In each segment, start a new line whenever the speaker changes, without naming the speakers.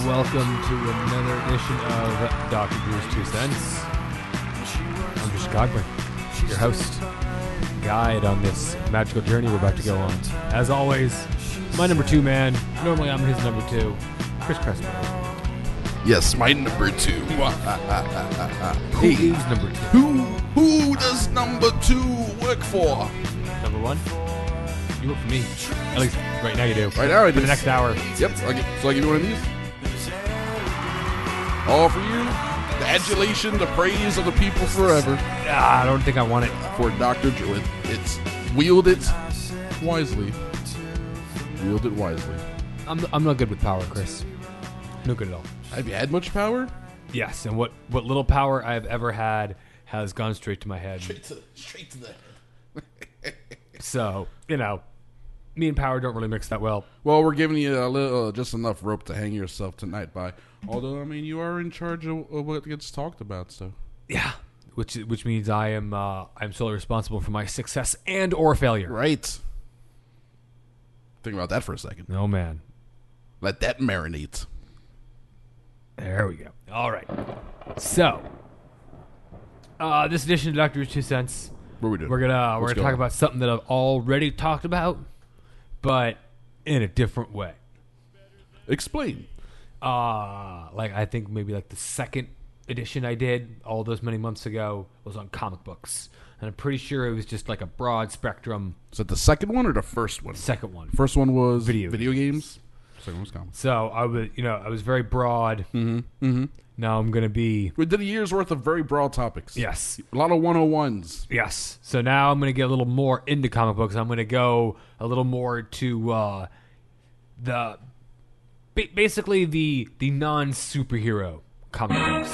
welcome to another edition of Dr. Drew's 2 Cents. I'm Mr. Cogburn, your host, guide on this magical journey we're about to go on. As always, my number 2 man, normally I'm his number 2, Chris Cressman.
Yes, my number 2.
Who is number 2?
Who does number 2 work for?
Number 1? You work for me. At least right now you do.
Right now I do.
For the next hour.
Yep, so I give you one of these? All for you. The adulation, the praise of the people forever.
I don't think I want it.
For Dr. Drew. It's wield it wisely. Wield it wisely.
I'm not good with power, Chris. No good at all.
Have you had much power?
Yes, and what little power I've ever had has gone straight to my head.
Straight to the head.
So, me and power don't really mix that well.
Well, we're giving you a little, just enough rope to hang yourself tonight by. Although, I mean, you are in charge of what gets talked about, so.
Yeah, which means I'm solely responsible for my success and or failure.
Right. Think about that for a second.
Oh, man.
Let that marinate.
There we go. All right. So, this edition of Dr. 2 Cents,
What are we doing?
we're gonna talk about something that I've already talked about, but in a different way.
Explain.
I think maybe the second edition I did all those many months ago was on comic books, and I'm pretty sure it was just like a broad spectrum.
Is that the second one or the first one?
Second one.
First one was
Video
games. Second one was comics.
So I was very broad.
Mm-hmm.
Now I'm gonna be.
We did a year's worth of very broad topics.
Yes.
A lot of 101s.
Yes. So now I'm gonna get a little more into comic books. I'm gonna go a little more to basically the non-superhero comic books. So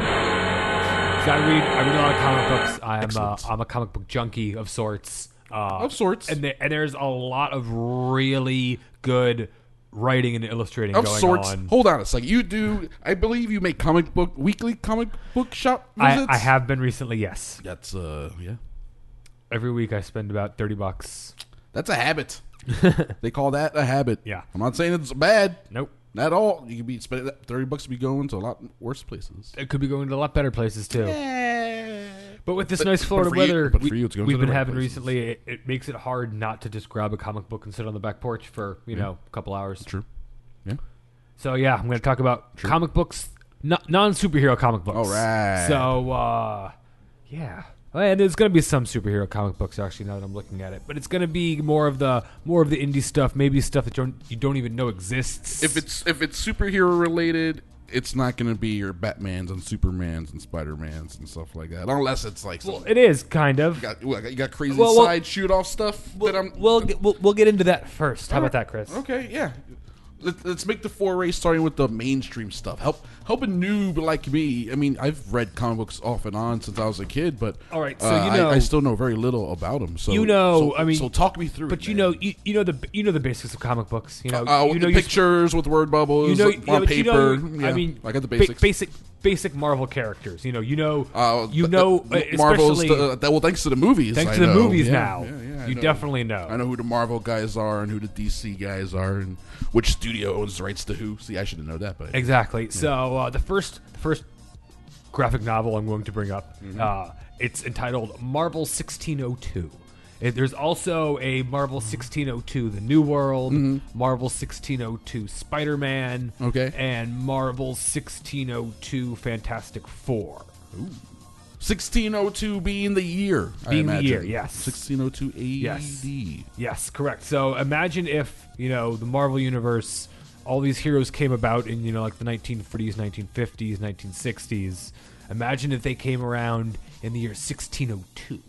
I read a lot of comic books. I'm a comic book junkie of sorts. And there's a lot of really good writing and illustrating
Of
going
sorts.
on.
Hold on a second. You do. I believe you make weekly comic book shop visits.
I have been recently. Yes.
That's yeah.
Every week I spend about $30.
That's a habit. They call that a habit.
Yeah.
I'm not saying it's bad.
Nope.
Not at all. You could be spending that $30 to be going to a lot worse places.
It could be going to a lot better places too.
Yeah.
But with this nice Florida
for you-
weather
but for you, it's going to
we've
the
been
right
having
places.
recently, it makes it hard not to just grab a comic book and sit on the back porch for a couple hours.
True. Yeah.
So yeah, I'm going to talk about comic books, non-superhero comic books.
All right.
So yeah, and there's going to be some superhero comic books actually now that I'm looking at it, but it's going to be more of the indie stuff, maybe stuff that you don't even know exists.
If it's superhero related, it's not going to be your Batmans and Supermans and Spider-Mans and stuff like that, unless it's like some,
it is kind of.
you got crazy
Well,
side shoot off stuff that I'm.
We'll get into that first. How about that, Chris?
Okay, yeah. Let's make the foray starting with the mainstream stuff. Help a noob like me. I mean, I've read comic books off and on since I was a kid, but
all right, so
I still know very little about them. So so talk me through.
But
it,
you know the basics of comic books.
The pictures with word bubbles on paper. I got the basics.
Basic Marvel characters.
Marvel's.
Especially
Well, thanks to the movies.
Thanks
I
to the
know.
movies
Yeah,
now.
yeah,
You
know.
definitely know.
I know who the Marvel guys are and who the DC guys are and which studio owns the rights to who. See, I should have known that, but
Exactly. Yeah. So the first graphic novel I'm going to bring up, it's entitled Marvel 1602. There's also a Marvel 1602 The New World, Marvel 1602 Spider-Man, and Marvel 1602 Fantastic Four.
Ooh. 1602 being the year,
being the year, yes.
1602 AD.
Yes, correct. So imagine if, the Marvel Universe, all these heroes came about in, the 1940s, 1950s, 1960s. Imagine if they came around in the year 1602.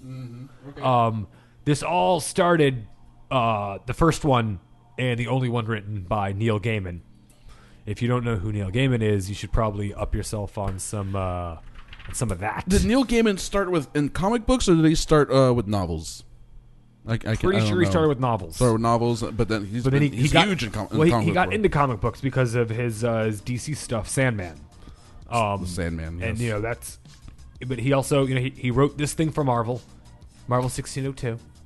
This all started, the first one and the only one written by Neil Gaiman. If you don't know who Neil Gaiman is, you should probably up yourself on some of that.
Did Neil Gaiman start in comic books, or did he start with novels?
Pretty sure he started with novels.
But then he's huge in comic books.
He got into comic books because of his DC stuff, Sandman.
The Sandman, yes.
And but he also he wrote this thing for Marvel 1602,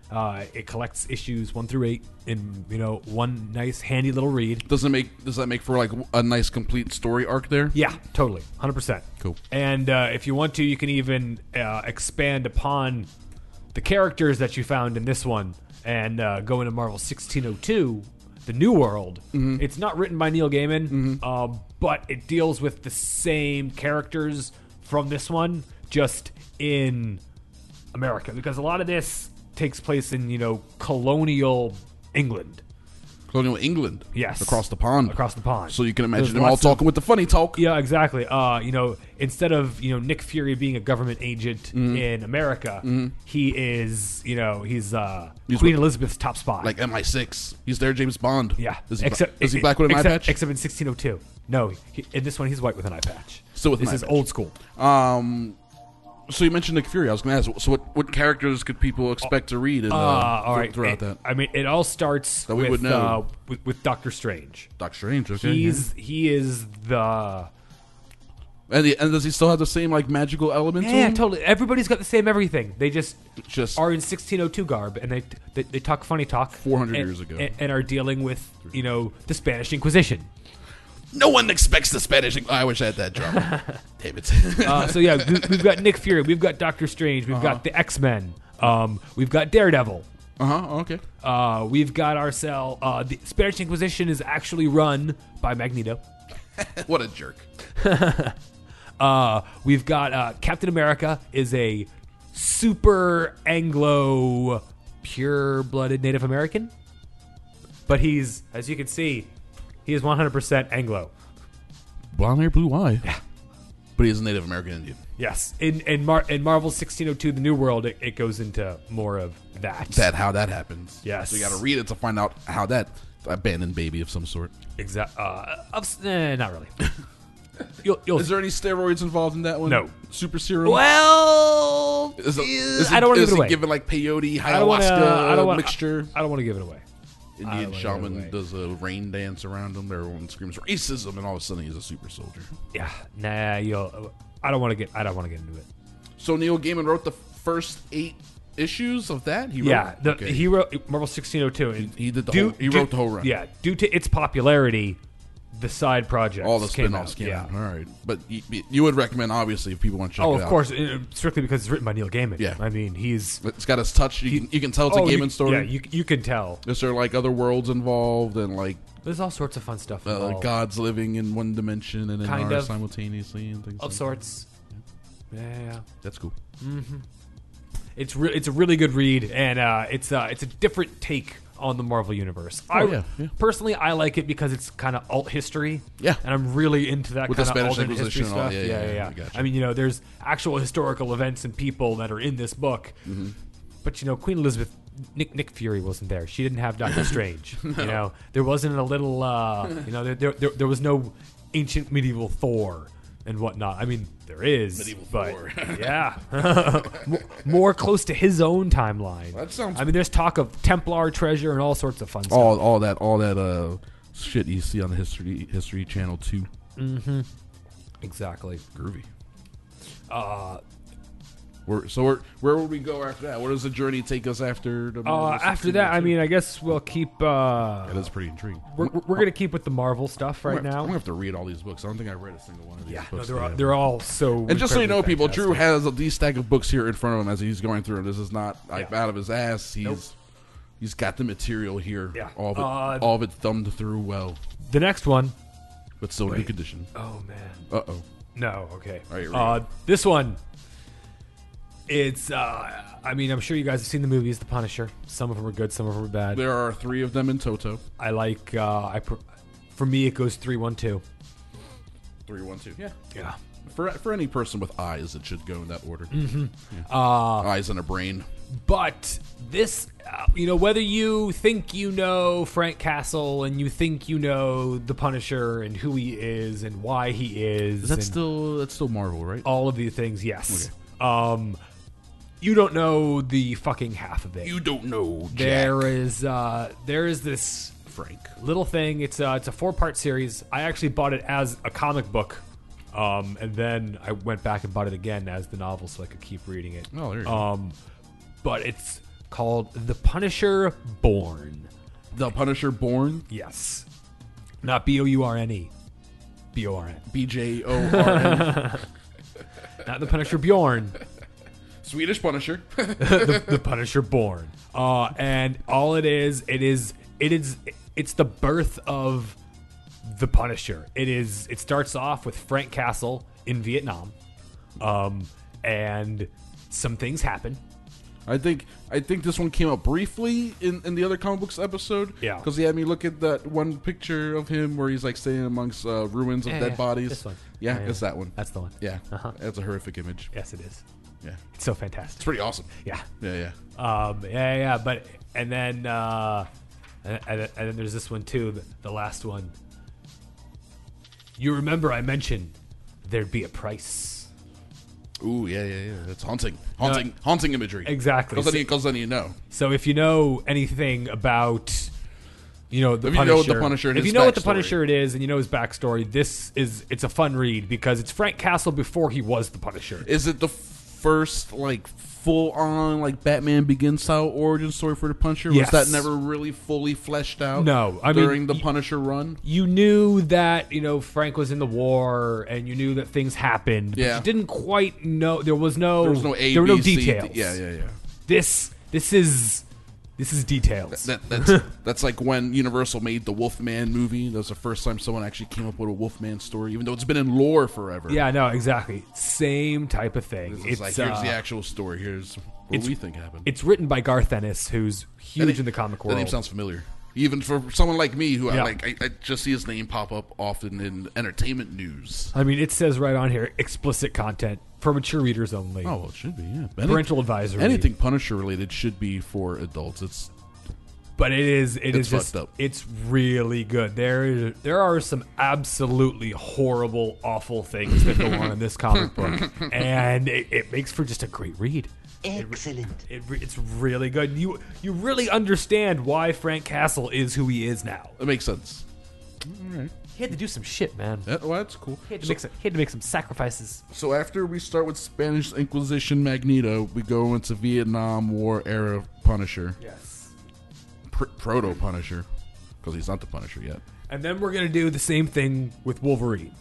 It collects issues 1 through 8 in one nice handy little read.
Does that make for like a nice complete story arc there?
Yeah, totally, 100%.
Cool.
And if you want to, you can even expand upon the characters that you found in this one and go into Marvel 1602, the New World. It's not written by Neil Gaiman, but it deals with the same characters from this one, just in America, because a lot of this takes place in colonial England.
Colonial England.
Yes.
Across the pond.
Across the pond.
So you can imagine
There's
them all
lots of-
talking with the funny talk.
Yeah, exactly. Instead of Nick Fury being a government agent in America, he is he's Queen Elizabeth's top spy.
Like MI6. He's their James Bond.
Yeah.
Is he black with an eye
except,
patch?
Except in 1602. No, in this one he's white with an eye patch.
Still with an
this
eye
is
patch.
old school.
So you mentioned Nick Fury. I was going to ask, so what characters could people expect to read
All right.
throughout that?
I mean, it all starts
That we
with,
would know.
With Doctor Strange.
Doctor Strange, okay.
He is the
And does he still have the same like magical element to
yeah,
him?
totally. Everybody's got the same everything. They just
Are
in 1602 garb, and they talk funny talk
400
and-
years ago.
and are dealing with the Spanish Inquisition.
No one expects the Spanish. I wish I had that drama. Damn it.
So yeah, we've got Nick Fury, we've got Doctor Strange, we've got the X-Men, we've got Daredevil.
Okay.
We've got ourselves. The Spanish Inquisition is actually run by Magneto.
What a jerk.
We've got Captain America is a super Anglo, pure-blooded Native American, but he's, as you can see, he is 100% Anglo.
Blonde hair, blue eye. Yeah. But he is a Native American Indian.
Yes, in Marvel 1602, the New World, it goes into more of that.
How that happens.
Yes.
So you got to read it to find out how that abandoned baby of some sort.
Not really. You'll
Is there any steroids involved in that one?
No.
Super serum?
Well, I don't want to give it away.
Given like peyote,
I don't wanna-
ayahuasca mixture?
I don't want to give it away.
Indian
I
shaman does a rain dance around him. Everyone screams racism, and all of a sudden he's a super soldier.
Yeah, I don't want to get into it.
So Neil Gaiman wrote the first 8 issues of that. He
wrote Marvel 1602. And
He did he wrote the whole run.
Yeah, due to its popularity, the side projects
All the
came
spin-offs
out.
came
Yeah.
out. All right, but you would recommend obviously if people want to check it
Oh,
out.
of course, strictly because it's written by Neil Gaiman.
Yeah.
I mean he's.
It's got his touch. You can tell it's a Gaiman story.
Yeah, you can tell.
Is there like other worlds involved and like
There's all sorts of fun stuff involved.
gods living in one dimension and in
Kind
ours
of.
simultaneously and things
Of
like
sorts. Yeah.
That's cool.
It's a really good read, and it's a different take on the Marvel universe.
Yeah.
Personally, I like it because it's kind of alt history.
Yeah.
and I'm really into that
With the
kind of
Spanish
alternate history
Inquisition and all-
stuff.
yeah, I gotcha.
I mean, there's actual historical events and people that are in this book, but Queen Elizabeth. Nick Fury wasn't there. She didn't have Doctor Strange. There wasn't a little. There was no ancient medieval Thor and whatnot. I mean, there is,
Medieval
but
Thor.
yeah, more close to his own timeline.
That sounds-
I mean, there's talk of Templar treasure and all sorts of fun stuff.
all that shit you see on the History Channel 2.
Exactly.
Groovy. Where would we go after that? Where does the journey take us after the Marvel
After that, I
1602?
mean, I guess we'll keep.
That is pretty intriguing.
We're gonna keep with the Marvel stuff right
I'm
now.
gonna have to read all these books. I don't think I've read a single one of these
Yeah,
books.
they're all so.
And just so you know,
incredibly
people, Drew
fantastic.
has these stack of books here in front of him as he's going through. This is not like
Yeah.
out of his ass. He's got the material here.
Yeah.
All of it thumbed through well,
The next one.
but still in good condition.
Oh man.
Uh-oh.
No. Okay.
All right, here we go.
This one. It's. I mean, I'm sure you guys have seen the movies, The Punisher. Some of them are good. Some of them are bad.
There are 3 of them in toto.
I like. For me, it goes 3-1-2.
3, 1, 2. Yeah.
Yeah.
For any person with eyes, it should go in that order.
Mm-hmm.
Yeah. Eyes and a brain.
But this, whether you think you know Frank Castle and you think you know the Punisher and who he is and why he is,
That's
and
still Marvel, right?
all of these things, yes. You don't know the fucking half of it.
You don't know.
There is this
Frank.
little thing. It's a 4-part series. I actually bought it as a comic book, and then I went back and bought it again as the novel so I could keep reading it.
Oh, there you go.
But it's called The Punisher Born.
The Punisher Born.
Yes. Not Bourne. Born.
BJORN.
Not The Punisher Bjorn.
Swedish Punisher.
the Punisher Born. And all it's the birth of the Punisher. It starts off with Frank Castle in Vietnam. And some things happen.
I think this one came up briefly in the other comic books episode.
Yeah.
Because he had me look at that one picture of him where he's like standing amongst ruins of dead bodies.
This one.
Yeah, it's that one.
That's the one.
Yeah.
Uh-huh.
That's a horrific image.
Yes, it is.
Yeah.
It's so fantastic.
It's pretty awesome.
Yeah.
Yeah.
Yeah. But and then there's this one too. The last one. You remember I mentioned there'd be a price.
Ooh, yeah. That's haunting imagery.
Exactly.
Because then you know.
So if you know anything about, the
If you
Punisher,
know what the Punisher and
if
his
you know what the
backstory.
Punisher it is, and you know his backstory, it's a fun read because it's Frank Castle before he was the Punisher.
Is it the first full on Batman Begins style origin story for the Punisher?
Yes.
Was that never really fully fleshed out?
No,
during the Punisher run.
You knew that Frank was in the war, and you knew that things happened. But
Yeah.
you didn't quite know. There was no
A,
there were no
B, C,
details.
Yeah.
This is details.
That's like when Universal made the Wolfman movie. That was the first time someone actually came up with a Wolfman story, even though it's been in lore forever.
Yeah, no, exactly. Same type of thing.
It's like, here's the actual story. Here's what we think happened.
It's written by Garth Ennis, who's huge in the comic world.
That name sounds familiar. Even for someone like me, who
Yeah.
I just see his name pop up often in entertainment news.
I mean, it says right on here, explicit content for mature readers only.
Oh, well, it should be, yeah.
Parental advisory.
Anything Punisher related should be for adults.
But it is
It's
just,
fucked up.
it's really good. There are some absolutely horrible, awful things that go on in this comic book, and it makes for just a great read.
Excellent.
It's really good. You really understand why Frank Castle is who he is now.
It makes sense. All right.
He had to do some shit, man.
Well, that's cool.
He had to make some sacrifices.
So after we start with Spanish Inquisition Magneto, we go into Vietnam War era Punisher.
Yes.
Proto Punisher, because he's not the Punisher yet.
And then we're gonna do the same thing with Wolverine.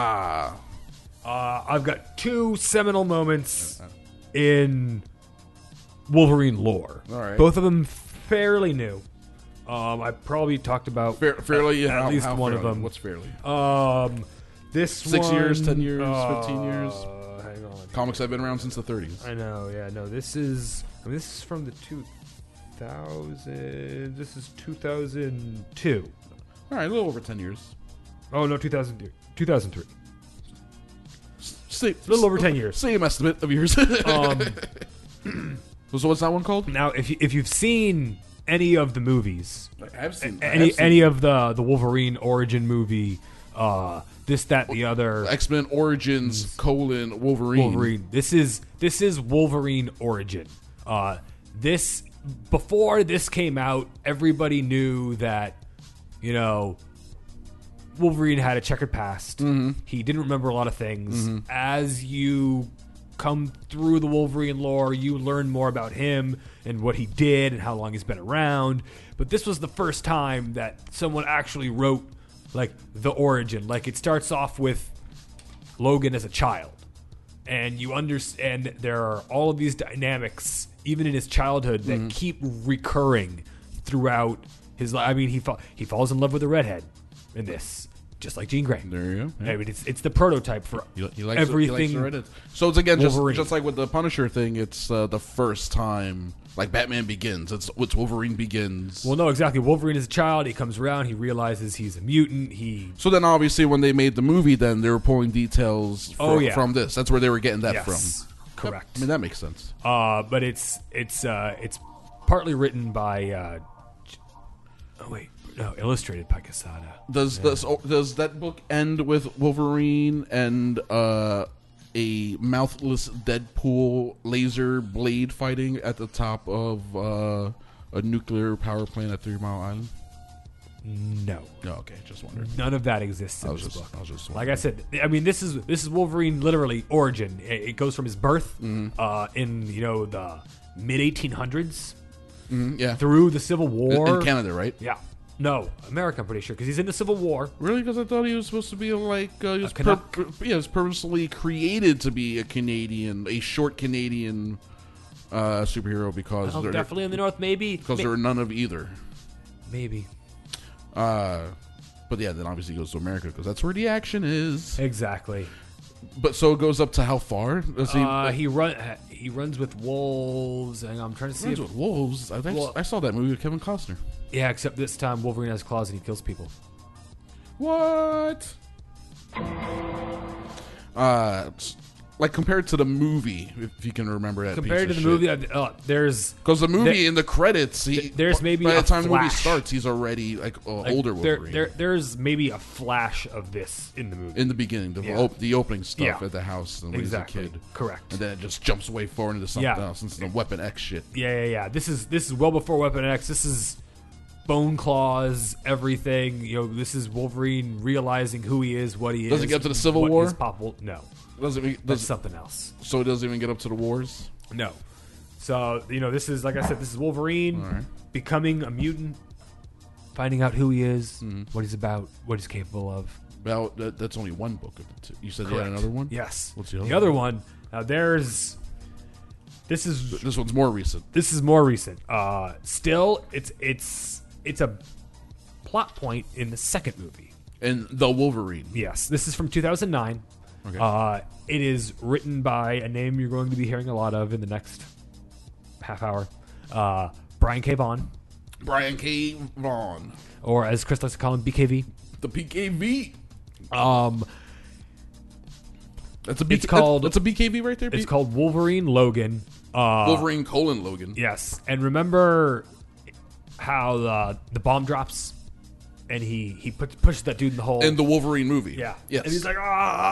I've got two seminal moments in Wolverine lore.
All right.
Both of them fairly new. I probably talked about
Fairly,
at least
how
one
fairly?
of them.
What's fairly?
This
6
one,
years, 10 years, 15 years?
Hang on.
Comics have been around since the 30s.
I know. Yeah. No. This is from the 2000. This is 2002.
All right, a little over 10 years.
Oh no, 2003. 2003.
A
little over 10 years.
Same estimate of years. So what's that one called?
Now, if you've seen any of the movies,
I've seen
any of the Wolverine origin movie, this, that, the other,
X-Men Origins : Wolverine.
This is Wolverine origin. This before this came out, everybody knew that Wolverine had a checkered past. Mm-hmm. He didn't remember a lot of things. Mm-hmm. As you come through the Wolverine lore, you learn more about him and what he did and how long he's been around. But this was the first time that someone actually wrote the origin. It starts off with Logan as a child, and you understand there are all of these dynamics even in his childhood that keep recurring throughout his life. I mean, he falls in love with a redhead in this, just like Jean Grey.
There you go. Yeah.
I mean, it's the prototype for
He likes
everything.
So it's again
Wolverine.
just like with the Punisher thing. It's the first time, like Batman Begins. It's Wolverine Begins.
Well, no, exactly. Wolverine is a child. He comes around. He realizes he's a mutant.
So then, obviously, when they made the movie, then they were pulling details from this. That's where they were getting that from.
Correct.
I mean, that makes sense.
But it's partly written by. Illustrated by Quesada.
Does that book end with Wolverine and a mouthless Deadpool laser blade fighting at the top of a nuclear power plant at 3 Mile Island?
No.
No, okay, just wondering.
None of that exists in
I was
this
just
book.
wondering.
Like I said, I mean, this is Wolverine literally origin. It goes from his birth in the mid 1800s
Yeah.
through the Civil War.
In Canada, right?
Yeah. No, America, I'm pretty sure, because he's in the Civil War.
Really? Because I thought he was supposed to be like he was,
Canuck?
he was purposely created to be a short Canadian superhero because
Oh, definitely in the North, maybe.
there are none of either.
Maybe.
But yeah, then obviously he goes to America because that's where the action is.
Exactly.
But so it goes up to how far? Does
He runs with wolves, and I'm trying to see
runs
if...
with wolves. I saw that movie with Kevin Costner.
Yeah, except this time Wolverine has claws and he kills people.
What? Like compared to the movie, if you can remember that.
Compared to the movie, there's...
Because the movie in the credits,
there's maybe
by
a
the time the movie
flash.
starts, he's already like older Wolverine.
There's maybe a flash of this in the movie.
In the beginning, the opening stuff at the house and when
Exactly.
he's a kid.
Correct.
And then it just jumps way forward into something else. It's the Weapon X shit.
Yeah. This is well before Weapon X. This is Bone Claws, everything. This is Wolverine realizing who he is, what he is.
Does it get up to the Civil
what
War?
is possible. No. That's something else.
So it doesn't even get up to the wars?
No. So, this is, like I said, this is Wolverine becoming a mutant, finding out who he is, what he's about, what he's capable of.
Well, that's only one book of the two. You said
Correct.
you had another one?
Yes.
What's the
other one? Now, this
one's more recent.
This is more recent. Still, it's a plot point in the second movie.
And The Wolverine.
Yes. This is from 2009.
Okay.
It is written by a name you're going to be hearing a lot of in the next half hour. Brian K. Vaughan.
Brian K. Vaughan.
Or as Chris likes to call him, BKV.
The PKV. That's a
It's called...
That's a BKV right there?
It's called Wolverine Logan.
Wolverine : Logan.
Yes. And remember how the bomb drops? And he pushes that dude in the hole.
In the Wolverine movie.
Yeah.
Yes.
And he's like,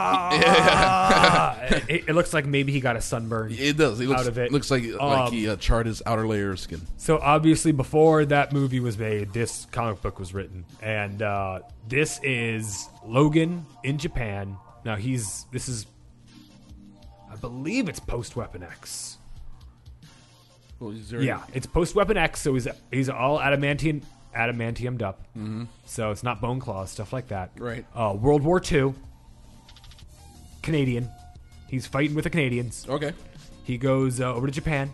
it looks like maybe he got a sunburn.
It does. It looks,
out of it.
Looks like he charred his outer layer of skin.
So obviously before that movie was made, this comic book was written. And this is Logan in Japan. Now this is, I believe it's post-Weapon X.
Well,
Yeah, it's post-Weapon X, so he's all adamantiumed up. Mm-hmm. So it's not bone claws, stuff like that.
Right.
World War II. Canadian. He's fighting with the Canadians.
Okay.
He goes over to Japan.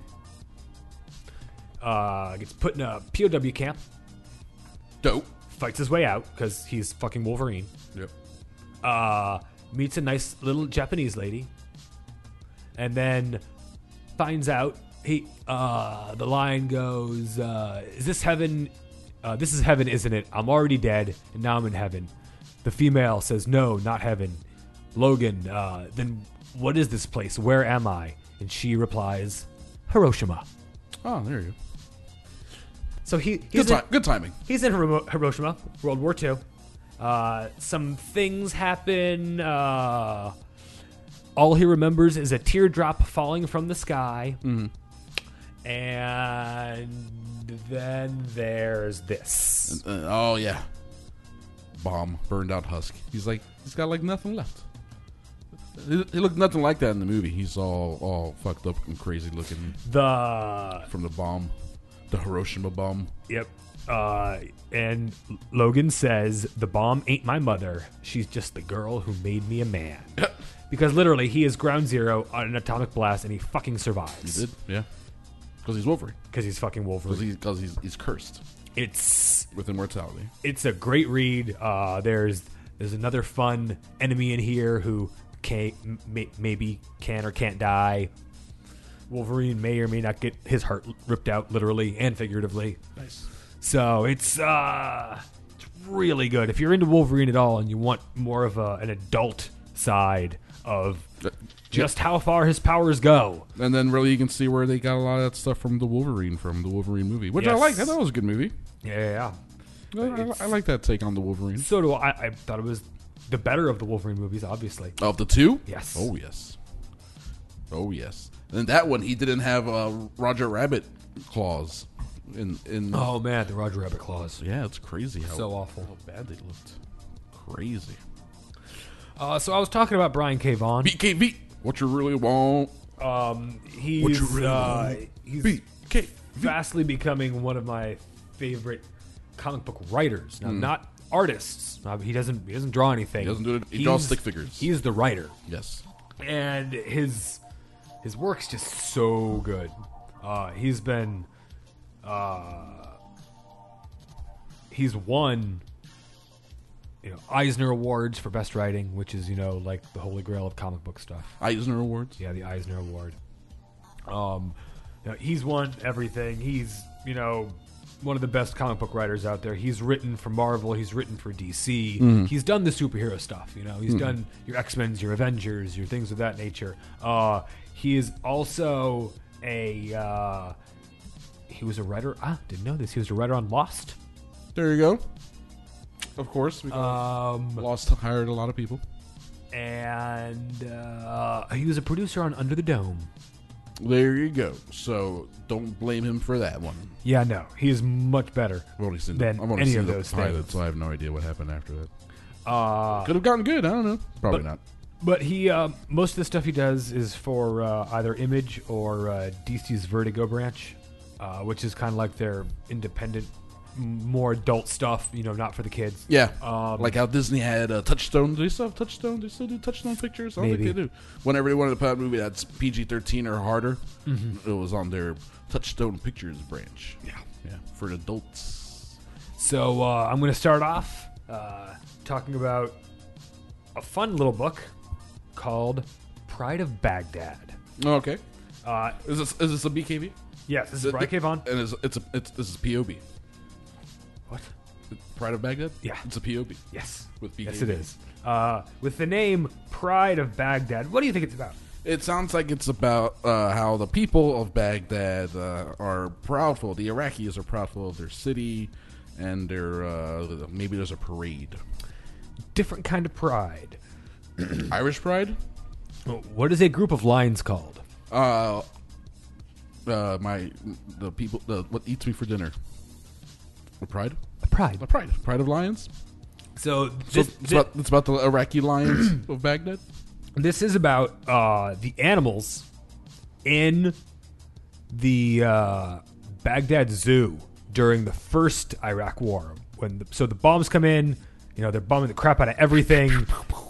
Gets put in a POW camp.
Dope.
Fights his way out because he's fucking Wolverine.
Yep.
Meets a nice little Japanese lady. And then finds out the line goes, is this heaven? This is heaven, isn't it? I'm already dead, and now I'm in heaven. The female says, no, not heaven. Logan, then what is this place? Where am I? And she replies, Hiroshima.
Oh, there you go.
So he's
good timing.
He's in Hiroshima, World War II. Some things happen. All he remembers is a teardrop falling from the sky.
Mm-hmm.
And then there's this.
Oh, yeah. Bomb. Burned out husk. He's got like nothing left. He looked nothing like that in the movie. He's all fucked up and crazy looking. From the bomb. The Hiroshima bomb.
Yep. And Logan says, the bomb ain't my mother. She's just the girl who made me a man. Because literally, he is ground zero on an atomic blast and he fucking survives.
He did, yeah. Because he's Wolverine.
Because he's fucking Wolverine.
Because he's cursed.
It's
with immortality.
It's a great read. There's another fun enemy in here who maybe can or can't die. Wolverine may or may not get his heart ripped out, literally and figuratively.
Nice.
So it's really good. If you're into Wolverine at all and you want more of an adult side of just how far his powers go.
And then really you can see where they got a lot of that stuff from the Wolverine movie, which I liked. I thought it was a good movie.
Yeah.
I like that take on the Wolverine.
So do I. I thought it was the better of the Wolverine movies, obviously.
Of the two?
Yes.
Oh, yes. Oh, yes. And that one, he didn't have Roger Rabbit claws.
Oh, man, the Roger Rabbit claws.
Yeah, it's crazy
so awful.
How bad they looked. Crazy.
So I was talking about Brian K. Vaughan.
BKV. What you really want?
He's
what you really want?
he's
BKV.
fastly becoming one of my favorite comic book writers. Now, not artists. He doesn't draw anything.
He doesn't do it. He draws stick figures.
He's the writer.
Yes.
And his work's just so good. He's been he's won Eisner Awards for best writing, which is like the holy grail of comic book stuff.
Eisner Awards.
Yeah, the Eisner Award. He's won everything. He's one of the best comic book writers out there. He's written for Marvel. He's written for DC. He's done the superhero stuff. He's done your X-Men's, your Avengers, your things of that nature. He is also he was a writer. Didn't know this. He was a writer on Lost.
There you go. Of course, Lost hired a lot of people,
and he was a producer on Under the Dome.
There you go. So don't blame him for that one.
Yeah, no, he is much better than any of those
pilots, so I have no idea what happened after that. Could have gotten good. I don't know. Probably not.
But he most of the stuff he does is for either Image or DC's Vertigo branch, which is kind of like their independent, more adult stuff, not for the kids.
Yeah, like how Disney had Touchstone. Do they still have Touchstone? Do they still do Touchstone pictures? I don't think they do. Whenever they wanted to put out a movie that's PG-13 or harder, it was on their Touchstone Pictures branch. Yeah, for adults.
So I'm going to start off talking about a fun little book called Pride of Baghdad.
Oh, okay. Is this a BKB?
Yes, this is Brian K. Vaughan.
And this is POB.
What?
Pride of Baghdad?
Yeah.
It's a POB.
Yes.
With BKB.
Yes, it is. With the name Pride of Baghdad, what do you think it's about?
It sounds like it's about how the people of Baghdad are proudful. The Iraqis are proudful of their city, and maybe there's a parade.
Different kind of pride.
Irish pride?
What is a group of lions called?
What eats me for dinner? A pride?
A pride.
A pride. Pride of lions?
So
it's about the Iraqi lions of Baghdad?
This is about the animals in the Baghdad Zoo during the first Iraq War. So the bombs come in, they're bombing the crap out of everything.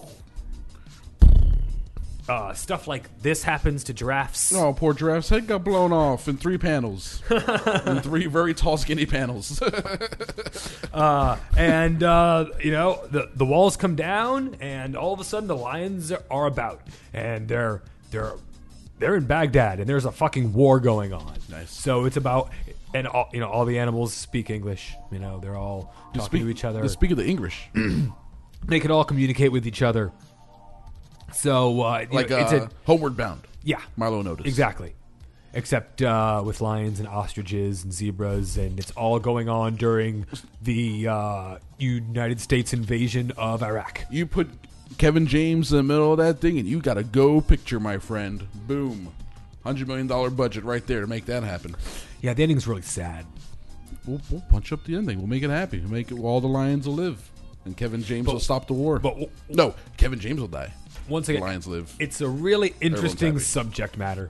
Stuff like this happens to giraffes.
Oh, poor giraffe's head got blown off in 3 panels. In 3 very tall, skinny panels.
And the walls come down, and all of a sudden the lions are about, and they're in Baghdad, and there's a fucking war going on.
Nice.
So it's about, and all the animals speak English. They're all talking to each other.
They speak of the English.
They can all communicate with each other. So it's
Homeward Bound.
Yeah,
Milo noticed
exactly. Except with lions and ostriches and zebras, and it's all going on during the United States invasion of Iraq.
You put Kevin James in the middle of that thing, and you got a go picture, my friend. Boom. $100 million budget right there to make that happen.
Yeah, the ending's really sad.
We'll punch up the ending. We'll make it happy. We'll make it all the lions will live. And Kevin James will stop the war. No, Kevin James will die.
Once again,
the lions live.
It's a really interesting subject matter.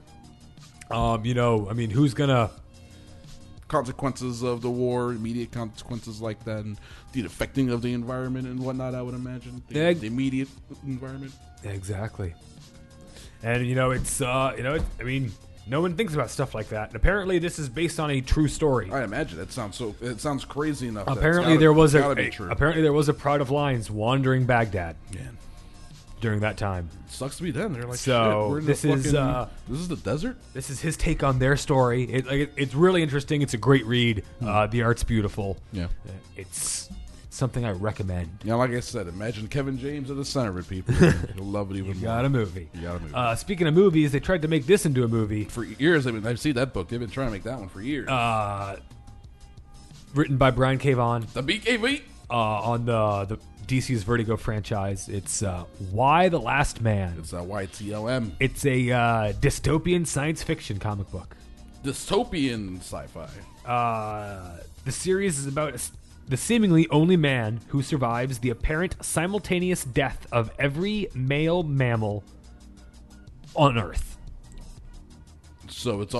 Who's gonna...
Consequences of the war, immediate consequences like that, and the affecting of the environment and whatnot, I would imagine. The immediate environment.
Exactly. And, it's, no one thinks about stuff like that. And apparently this is based on a true story.
I imagine. It sounds crazy enough.
Apparently there was a pride of lions wandering Baghdad.
Man.
During that time.
Sucks to be them. They're like,
so
shit, we're in
this is
the desert?
This is his take on their story. It's really interesting. It's a great read. The art's beautiful.
Yeah.
It's something I recommend.
Yeah, like I said, imagine Kevin James at the center of it, people. You'll love it even more.
You got a movie. Speaking of movies, they tried to make this into a movie.
For years, I've seen that book. They've been trying to make that one for years.
Written by Brian K. Vaughan.
The BKV?
On the DC's Vertigo franchise. It's Y the Last Man.
It's YTLM.
It's a dystopian science fiction comic book.
Dystopian sci-fi.
The series is about the seemingly only man who survives the apparent simultaneous death of every male mammal on Earth.
So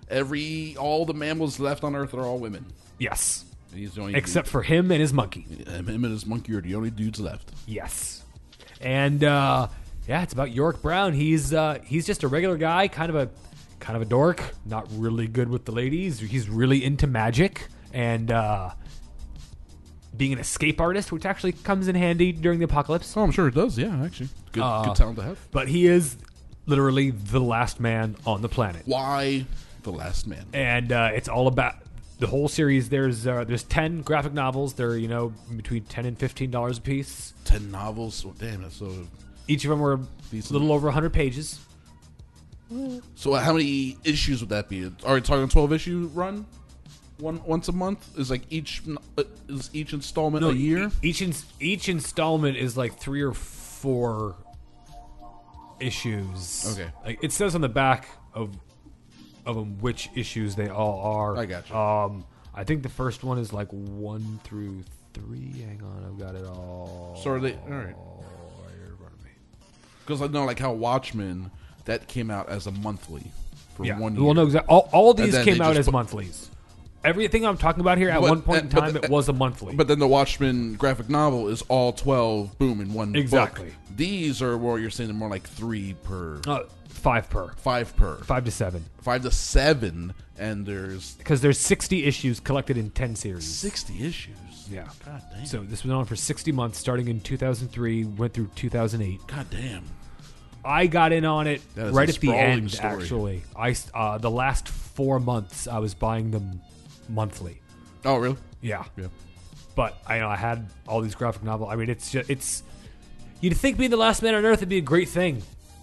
All the mammals left on Earth are all women.
Yes.
And he's the only
Except for him and his monkey.
him and his monkey are the only dudes left.
Yes. And yeah, it's about York Brown. He's just a regular guy, kind of a dork, not really good with the ladies. He's really into magic and being an escape artist, which actually comes in handy during the apocalypse.
Oh, I'm sure it does. Yeah, actually, good talent to have.
But he is literally the last man on the planet.
Why the last man?
And it's all about the whole series. There's 10 graphic novels. They're between $10 and $15 a piece.
10 novels. Oh, damn, that's so.
Each of them were
Decent.
a little over 100 pages.
So how many issues would that be? Are we talking a 12-issue run? Once a month? Is like each installment a year?
Each installment is like 3 or 4 issues.
Okay.
Like it says on the back of them which issues they all are.
I got you.
I think the first one is like 1 through 3. Hang on, I've got it all.
So are they? All right.
Right here in front of me.
Because I know like how Watchmen that came out as a monthly for 1 year.
Well, no, exactly. All these
then
came
they
out
just
as
put-
monthlies. Everything I'm talking about here at one point in time, it was a monthly.
But then the Watchmen graphic novel is all 12, boom, in one
Exactly.
book. These are more, you're saying they're more like 3 per,
5 per.
5 per.
5 to 7.
5 to 7, and there's
Because there's 60 issues collected in 10 series.
60 issues.
Yeah.
God damn.
So this was on for 60 months, starting in 2003, went through 2008.
God damn.
I got in on it
That is
right
a
at the
sprawling
end,
story.
actually. The last 4 months, I was buying them monthly.
Oh, really?
Yeah.
Yeah.
But I had all these graphic novels. I mean, you'd think being the last man on Earth would be a great thing.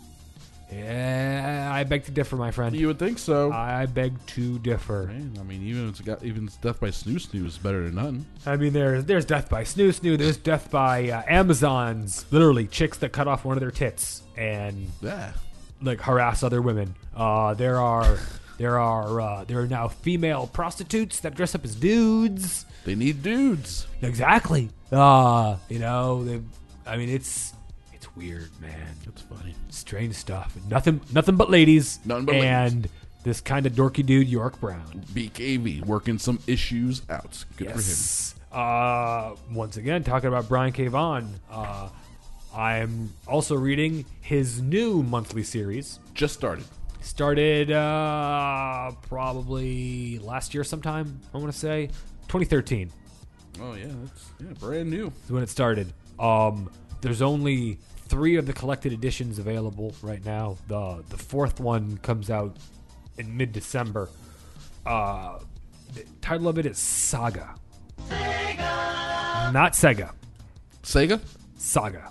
Yeah, I beg to differ, my friend.
You would think so.
I beg to differ.
Man, I mean, even Death by Snoo Snoo is better than nothing.
I mean, there's death by Snoo Snoo. There's death by Amazons. Literally, chicks that cut off one of their tits and
Yeah.
like harass other women. There are now female prostitutes that dress up as dudes.
They need dudes.
Exactly. It's weird, man.
That's funny.
Strange stuff. Nothing but ladies.
Nothing but
and this kind of dorky dude, York Brown.
BKV working some issues out. Good for him.
Once again, talking about Brian K. Vaughan. I'm also reading his new monthly series.
Just started.
Started probably last year sometime, I want to say. 2013
Oh yeah, that's brand new.
is when it started. There's only 3 of the collected editions available right now. The 4th one comes out in mid-December. The title of it is Saga. Sega. Not Sega.
Sega?
Saga.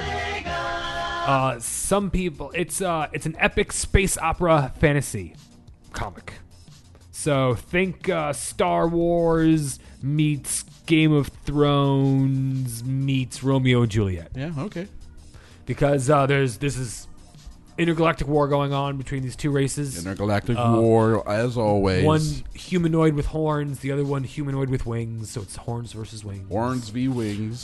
Some people, it's an epic space opera fantasy comic. So think Star Wars meets Game of Thrones meets Romeo and Juliet.
Yeah, okay.
Because this is intergalactic war going on between these 2 races.
Intergalactic war, as always.
One humanoid with horns, the other one humanoid with wings. So it's horns versus wings.
Horns v. Wings.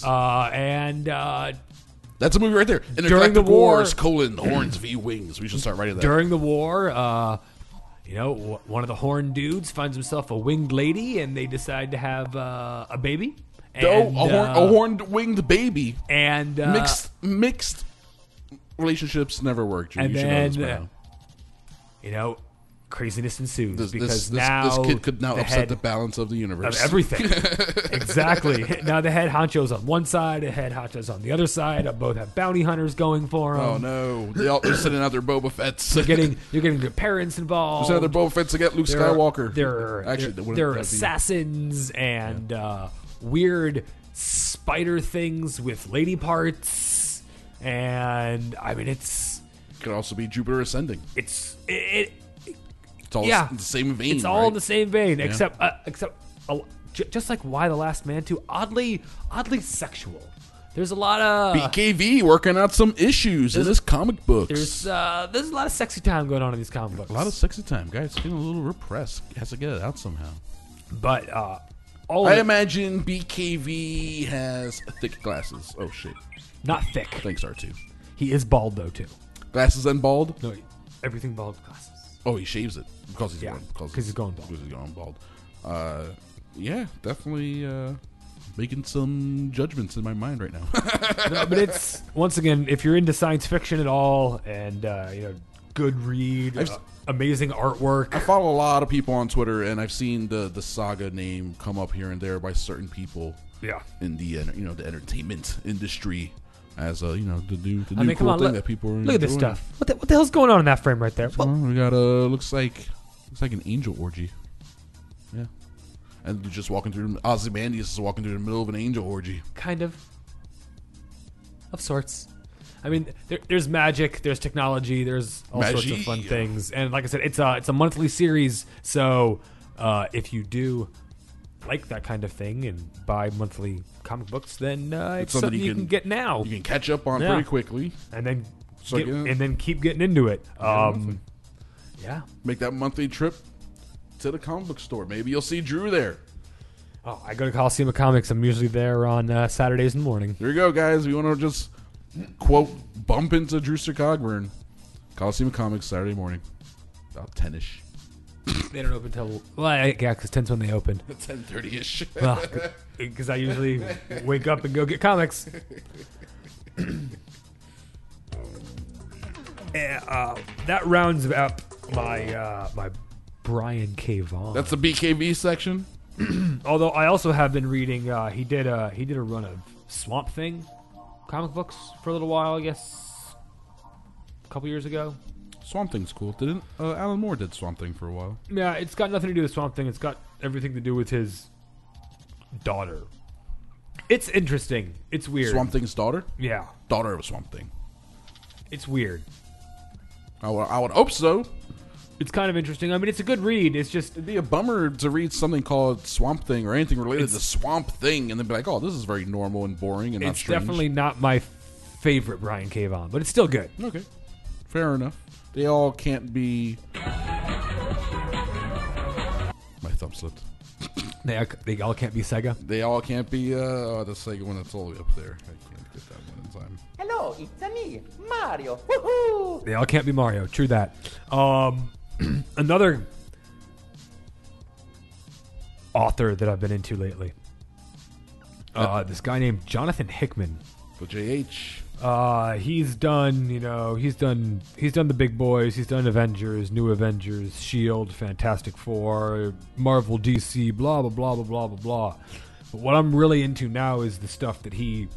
That's
a movie right there.
During the war,
Wars, Horns v. Wings. We should start writing that.
During the war, one of the horn dudes finds himself a winged lady, and they decide to have a baby. And,
a horned winged baby.
And
mixed relationships never work. Jimmy.
And
you should
then,
know this,
craziness ensues
this
now
kid could now
the
upset
head
the balance of the universe.
of everything. Exactly. Now the head honcho's on one side, the head honcho's on the other side. Both have bounty hunters going for them.
Oh no! They're sending out their Boba Fett's.
You're getting their parents involved.
They're sending out their Boba Fett's to get Luke Skywalker.
There are assassins and weird spider things with lady parts, and I mean it
could also be Jupiter ascending.
It's
all in the same vein.
It's all in the same vein, except just like Why the Last Man 2, oddly sexual. There's a lot of
BKV working out some issues in his comic books.
There's a lot of sexy time going on in these comic books.
A lot of sexy time, guys. Feeling a little repressed. Has to get it out somehow.
But
I imagine BKV has thick glasses. Oh shit!
Not thick.
Thanks, R2.
He is bald though too.
Glasses and bald.
No, everything bald glasses.
Oh, he shaves it because he's
Yeah,
going,
'cause he's going bald.
Because he's going bald. Yeah, definitely making some judgments in my mind right now.
No, but it's, once again, if you're into science fiction at all, and good read, amazing artwork.
I follow a lot of people on Twitter, and I've seen the Saga name come up here and there by certain people.
Yeah.
In the the entertainment industry, as the new
come
cool
on,
thing that people are
look at this
enjoying.
stuff. What the hell's going on in that frame right there?
Well, we got looks like an angel orgy. Yeah. And you're just walking through. Ozymandias is walking through the middle of an angel orgy.
Kind of sorts. I mean, there's magic, there's technology, there's all sorts of fun things, and like I said, it's a monthly series. So if you do like that kind of thing and buy monthly comic books, then it's something you can get now.
You can catch up on pretty quickly,
and then keep getting into it. Yeah,
make that monthly trip to the comic book store. Maybe you'll see Drew there.
Oh, I go to Coliseum of Comics. I'm usually there on Saturdays in the morning.
There you go, guys. We want to just quote bump into Drewster Cogburn. Coliseum of Comics Saturday morning, about 10ish.
They don't open till because 10's when they open.
10:30ish.
Well, because I usually wake up and go get comics. That rounds up my Brian K. Vaughan.
That's the BKV section.
Although I also have been reading. He did a run of Swamp Thing comic books for a little while. I guess a couple years ago.
Swamp Thing's cool. Didn't Alan Moore did Swamp Thing for a while?
Yeah, it's got nothing to do with Swamp Thing. It's got everything to do with his daughter. It's interesting. It's weird.
Swamp Thing's daughter?
Yeah.
Daughter of Swamp Thing.
It's weird.
I would hope so.
It's kind of interesting. I mean, it's a good read. It's just...
It'd be a bummer to read something called Swamp Thing or anything related to Swamp Thing and then be like, oh, this is very normal and boring and not strange.
It's definitely not my favorite Brian K. Vaughan, but it's still good.
Okay. Fair enough. They all can't be... My thumb slipped.
They all can't be Sega?
They all can't be the Sega one that's all the way up there. I can't get that one in time.
Hello, it's me, Mario. Woohoo!
They all can't be Mario. True that. Another author that I've been into lately. This guy named Jonathan Hickman.
So JH.
He's done the big boys. He's done Avengers, New Avengers, Shield, Fantastic Four, Marvel, DC, blah blah blah blah blah blah blah. But what I'm really into now is the stuff that he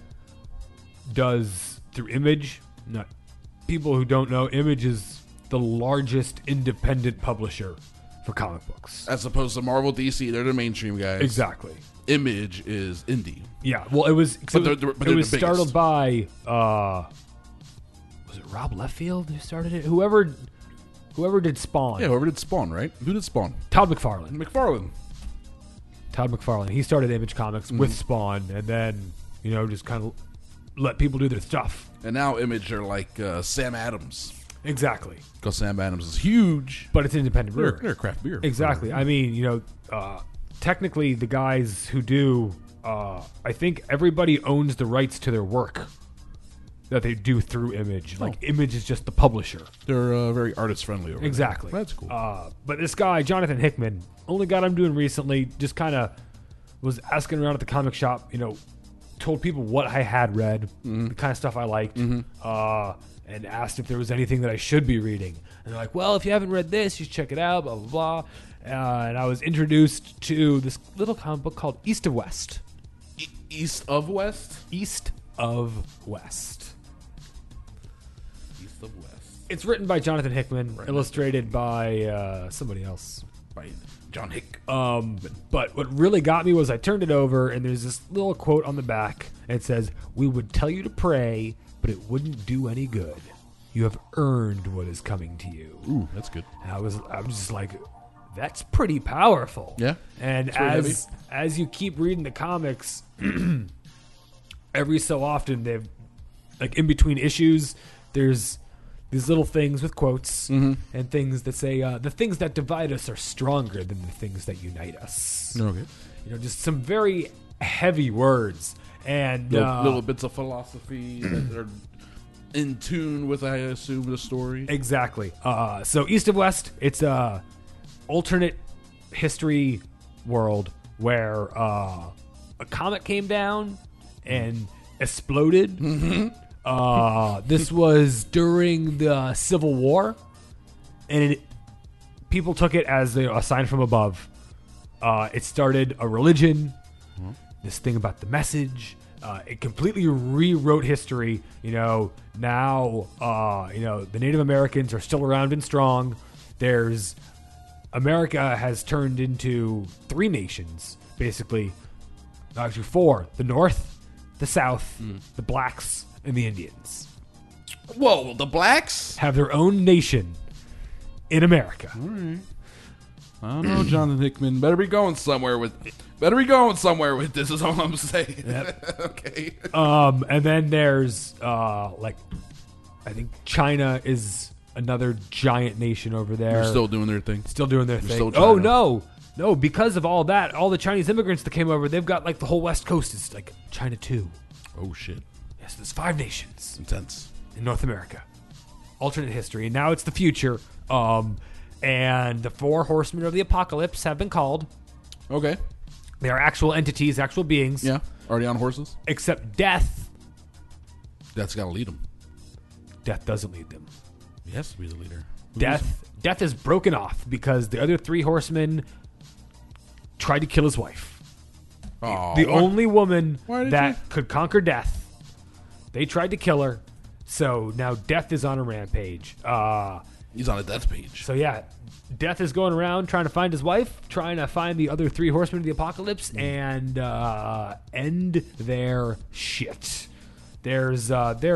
does through Image. Not people who don't know, Image is the largest independent publisher for comic books.
As opposed to Marvel, DC, they're the mainstream guys.
Exactly.
Image is indie.
Yeah, well, it was.
But they're
was
the
started by. Was it Rob Liefeld who started it? Whoever did Spawn.
Yeah, whoever did Spawn, right? Who did Spawn?
Todd McFarlane. Todd McFarlane. He started Image Comics with Spawn, and then just kind of let people do their stuff.
And now Image are like Sam Adams.
Exactly.
Because Sam Adams is huge.
But it's an independent brewery.
They're a craft beer.
Exactly. I mean, technically the guys who do, I think everybody owns the rights to their work that they do through Image. Like, Image is just the publisher.
They're very artist-friendly over
Exactly.
there. That's cool.
But this guy, Jonathan Hickman, only got I'm doing recently, just kind of was asking around at the comic shop, told people what I had read, the kind of stuff I liked, and asked if there was anything that I should be reading. And they're like, well, if you haven't read this, you should check it out, blah, blah, blah. And I was introduced to this little comic book called East of West.
East of West?
East of West.
East of West.
It's written by Jonathan Hickman, illustrated by somebody else.
By John Hick.
But what really got me was I turned it over, and there's this little quote on the back. And it says, "We would tell you to pray, but it wouldn't do any good. You have earned what is coming to you."
Ooh, that's good.
And I was just like, that's pretty powerful.
Yeah.
And as you keep reading the comics, every so often they've, like, in between issues, there's these little things with quotes and things that say, the things that divide us are stronger than the things that unite us.
Okay.
Just some very heavy words. And
little bits of philosophy that are in tune with, I assume, the story.
Exactly. So East of West, it's a alternate history world where a comet came down and exploded. This was during the Civil War, and people took it as a sign from above. It started a religion, this thing about the message. It completely rewrote history. Now, the Native Americans are still around and strong. America has turned into 3 nations, basically. Actually 4. The North, the South, the Blacks, and the Indians.
Whoa, the blacks?
Have their own nation in America.
All right. I don't know, Jonathan Hickman. Better be going somewhere with this is all I'm saying.
Yep.
Okay.
And then there's I think China is another giant nation over there.
They're still doing their thing.
Still doing their thing.
still
Oh
China.
no, because of all that, all the Chinese immigrants that came over, they've got like the whole West Coast is like China too.
Oh shit.
Yes, there's 5 nations
Intense.
in North America. Alternate history, and now it's the future. And the 4 horsemen of the apocalypse have been called.
Okay.
They are actual entities, actual beings.
Yeah. Already on horses?
Except death.
That's got to lead them.
Death doesn't lead them.
He has to be the leader.
Death is broken off because the other 3 horsemen tried to kill his wife. The only woman that could conquer death. They tried to kill her. So now Death is on a rampage.
He's on a death page.
So yeah, Death is going around trying to find his wife, trying to find the other 3 horsemen of the apocalypse, and end their shit. There is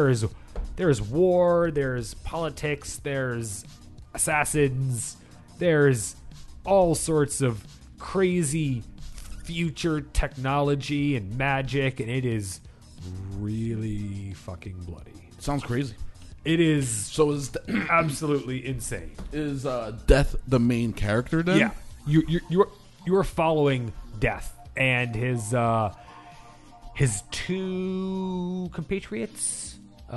war, there's politics, there's assassins, there's all sorts of crazy future technology and magic, and it is really fucking bloody.
Sounds crazy.
It is
So is
absolutely insane.
Death the main character then?
Yeah, you are following Death and his 2 compatriots,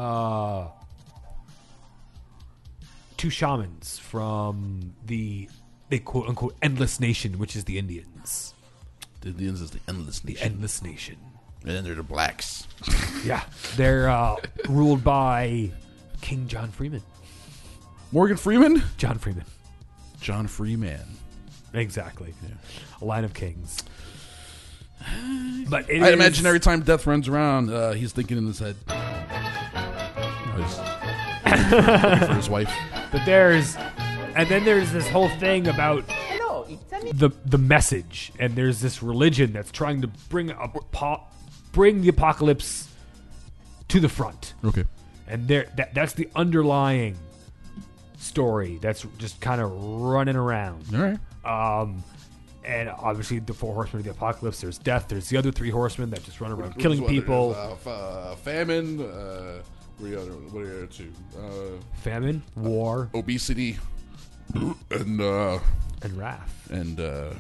2 shamans from the quote unquote endless nation, which is the Indians.
The Indians is the endless
The
nation.
endless nation.
And then they're the blacks.
Yeah, they're ruled by King John Freeman.
Morgan Freeman?
John Freeman.
John Freeman.
Exactly.
Yeah.
A line of kings. But
I imagine every time Death runs around, he's thinking in his head. He's looking for his wife.
But then there's this whole thing about
Hello, it's me.
the message, and there's this religion that's trying to bring the apocalypse to the front.
Okay.
And that's the underlying story that's just kind of running around.
All right.
And obviously the 4 horsemen of the apocalypse, there's Death, there's the other 3 horsemen that just run around killing people.
Famine. What are the other 2?
Famine, war,
Obesity. And
wrath.
And wrath.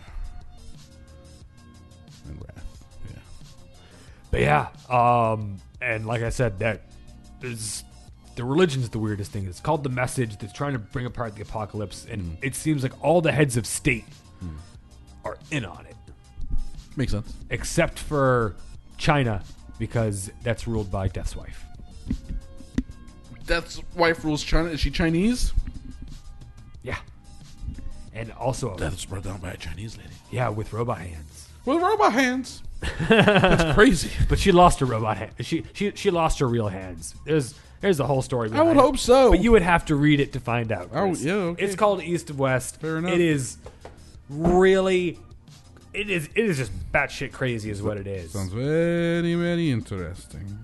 Yeah.
But yeah, and like I said, that there's the religion's the weirdest thing. It's called the Message. That's trying to bring apart the apocalypse, and it seems like all the heads of state are in on it,
Makes sense.
except for China, because that's ruled by Death's wife.
Death's wife rules China. Is she Chinese?
Yeah, and also
Death's brought down by a Chinese lady.
yeah, with robot hands.
With robot hands. That's crazy.
But she lost her robot hand. She lost her real hands. There's the whole story.
I would
behind it.
hope so.
But you would have to read it to find out.
Oh,
Chris.
yeah, okay.
It's called East of West.
Fair enough.
It is really, it is just batshit crazy, is what it is.
Sounds very, very interesting.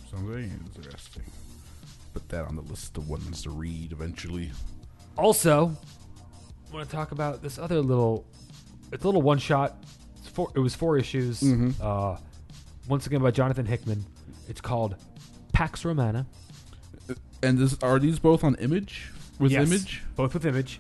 Put that on the list of ones to read eventually.
Also, I want to talk about this other little. It's a little one shot. It was 4 issues. Once again by Jonathan Hickman. It's called Pax Romana.
And are these both on Image? With
Yes,
Image?
both with Image.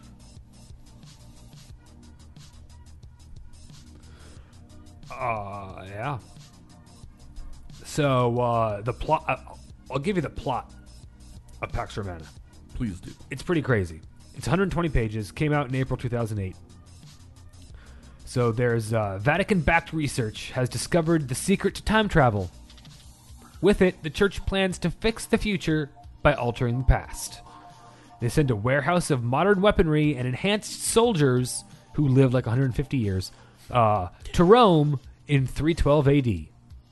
Yeah. So the plot. I'll give you the plot of Pax Romana.
Please do.
It's pretty crazy. It's 120 pages. Came out in April 2008. So there's Vatican-backed research has discovered the secret to time travel. With it, the church plans to fix the future by altering the past. They send a warehouse of modern weaponry and enhanced soldiers who live like 150 years to Rome in 312 AD.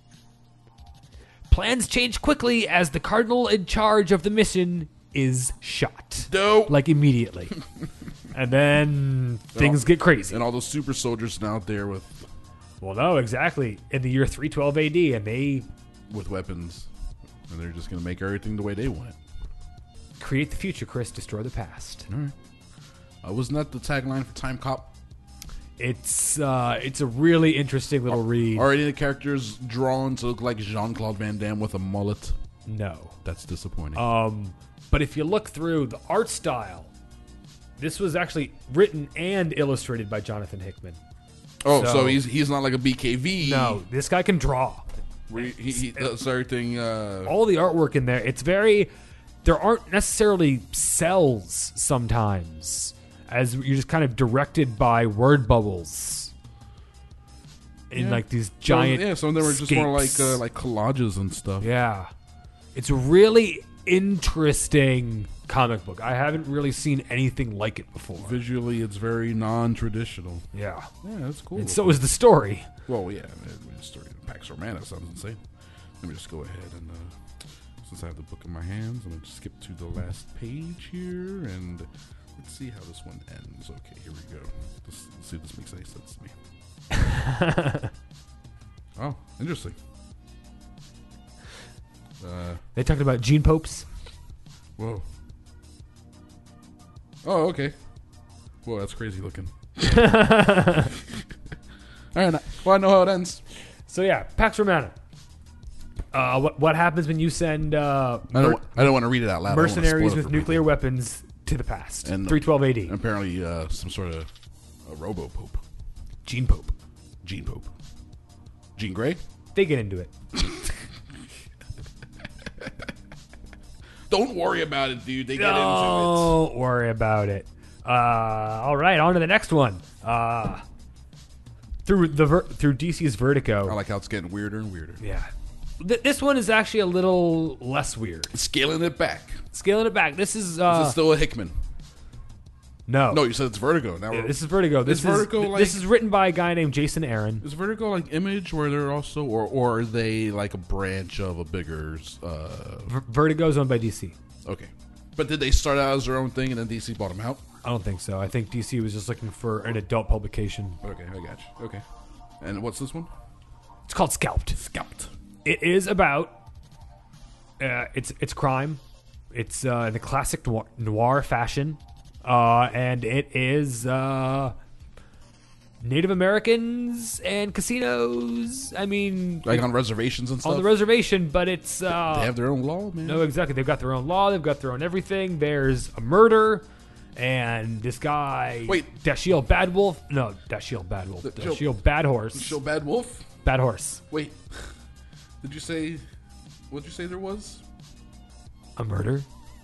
Plans change quickly as the cardinal in charge of the mission is shot.
Dope.
Like immediately. And then things get crazy.
And all those super soldiers now out there with
Well, no, exactly. In the year 312 AD, and they
weapons. And they're just going to make everything the way they want it.
create the future, Chris, destroy the past.
All right. Wasn't that the tagline for Time Cop?
It's a really interesting little read.
Are any of the characters drawn to look like Jean-Claude Van Damme with a mullet?
No.
That's disappointing.
But if you look through the art style, this was actually written and illustrated by Jonathan Hickman.
so he's not like a BKV.
No, this guy can draw.
Where he does everything.
All the artwork in there, it's very... There aren't necessarily cells sometimes, as you're just kind of directed by word bubbles in like these giant.
Some of them were just more
scapes.
like collages and stuff.
Yeah, it's a really interesting comic book. I haven't really seen anything like it before.
Visually, it's very non-traditional.
Yeah,
Yeah, that's cool.
and so is the story.
Well, yeah, the story of Pax Romana sounds insane. Let me just go ahead and, since I have the book in my hands, I'm going to skip to the last page here, and let's see how this one ends. Okay, here we go. Let's see if this makes any sense to me. Oh, interesting.
They talked about gene popes.
Whoa. Oh, okay. Whoa, that's crazy looking. All right, well, I know how it ends.
So yeah, Pax Romana. What happens when you send
I don't want to read it out loud. I don't wanna
mercenaries
spoil it
with
for
nuclear
people.
weapons to the past?
And
312 AD.
Apparently, some sort of a robo-pope.
Gene Pope.
Gene Pope. Jean Grey?
They get into it.
Don't worry about it, dude. They get into
Don't worry about it. All right, on to the next one. Through DC's Vertigo.
it. I like how it's getting weirder and weirder.
Yeah. This one is actually a little less weird.
Scaling it back.
Scaling it back. This is
Is it still a Hickman?
no.
No, you said it's Vertigo. Now
Yeah, this is Vertigo. This
Vertigo
this is written by a guy named Jason Aaron.
is Vertigo like Image, where they're also, or are they like a branch of a bigger?
Vertigo is owned by DC.
Okay, but did they start out as their own thing and then DC bought them out?
I don't think so. I think DC was just looking for an adult publication.
Okay, I got you. Okay, and what's this one?
It's called Scalped.
Scalped.
It is about it's crime. It's in the classic noir fashion, and it is Native Americans and casinos. I mean,
Like on reservations and stuff.
on the reservation, but it's
they have their own law, man.
no, exactly. They've got their own law. They've got their own everything. There's a murder, and this guy.
Wait.
Dashiell Badwolf. No, Dashiell Badwolf. Dashiell Badhorse.
Show Bad Wolf.
Bad Horse.
Wait, did you say? What'd you say there was?
A murder.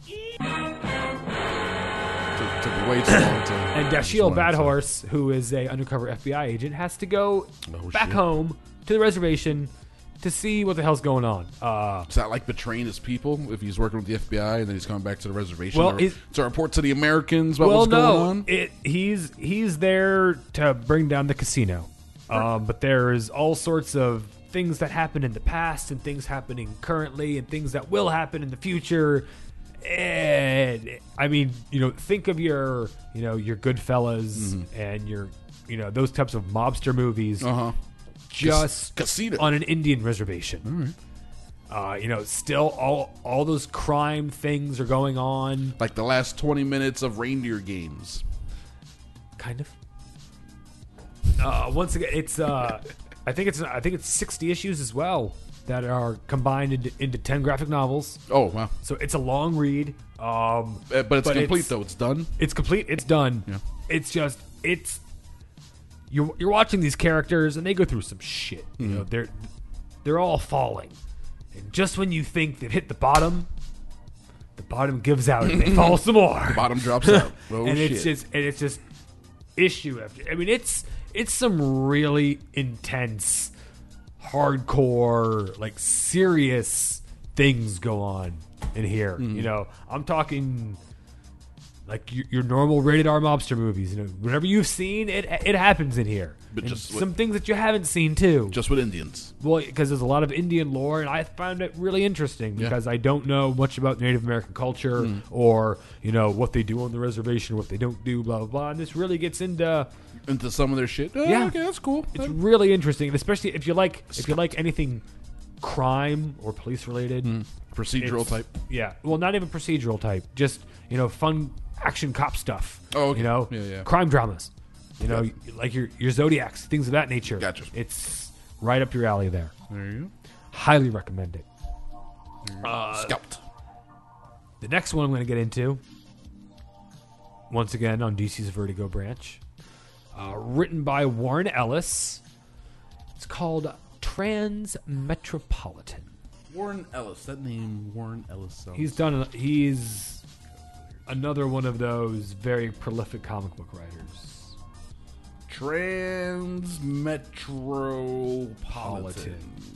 Took me way too long to.
And Dashiell Badhorse, who is a undercover FBI agent, has to go back
shit.
home to the reservation to see what the hell's going on.
Is that like betraying his people if he's working with the FBI and then he's coming back to the reservation
Well,
to report to the Americans about
well,
what's
no,
going on?
he's there to bring down the casino, but there's all sorts of things that happen in the past and things happening currently and things that will happen in the future. And I mean, think of your Goodfellas and your, those types of mobster movies. Just
Casino.
on an Indian reservation. Still all those crime things are going on.
Like the last 20 minutes of reindeer games.
Kind of. Once again, it's I think it's 60 issues as well that are combined into 10 graphic novels.
Oh wow!
So it's a long read.
But it's complete though. It's done.
It's complete. It's done.
Yeah.
It's just you're watching these characters and they go through some shit. They're all falling, and just when you think they've hit the bottom, the bottom gives out and they fall some more.
Bottom drops out. Oh,
and
shit.
it's just issue after. I mean, it's some really intense, hardcore, like serious things go on in here. You know, I'm talking like your normal rated R mobster movies. You know, whatever you've seen, it happens in here.
But
And
just
some things that you haven't seen too.
Just with Indians.
Well, because there's a lot of Indian lore, and I found it really interesting because I don't know much about Native American culture or, you know, what they do on the reservation, what they don't do, blah, blah, blah. And this really gets into
some of their shit. Oh,
Yeah.
okay, that's cool.
it's really interesting, and especially if you like anything crime or police related.
Procedural
It's-
type.
Yeah. Well, not even procedural type. Just, you know, fun action cop stuff.
Oh, okay.
You know?
Yeah.
Crime dramas. You know, like your Zodiacs, things of that nature.
Gotcha.
It's right up your alley there.
There you
Highly recommend it.
go. Scout.
The next one I'm going to get into, once again on DC's Vertigo branch, written by Warren Ellis. It's called Transmetropolitan.
Warren Ellis. That name, Warren Ellis. Sounds
He's another one of those very prolific comic book writers.
Transmetropolitan.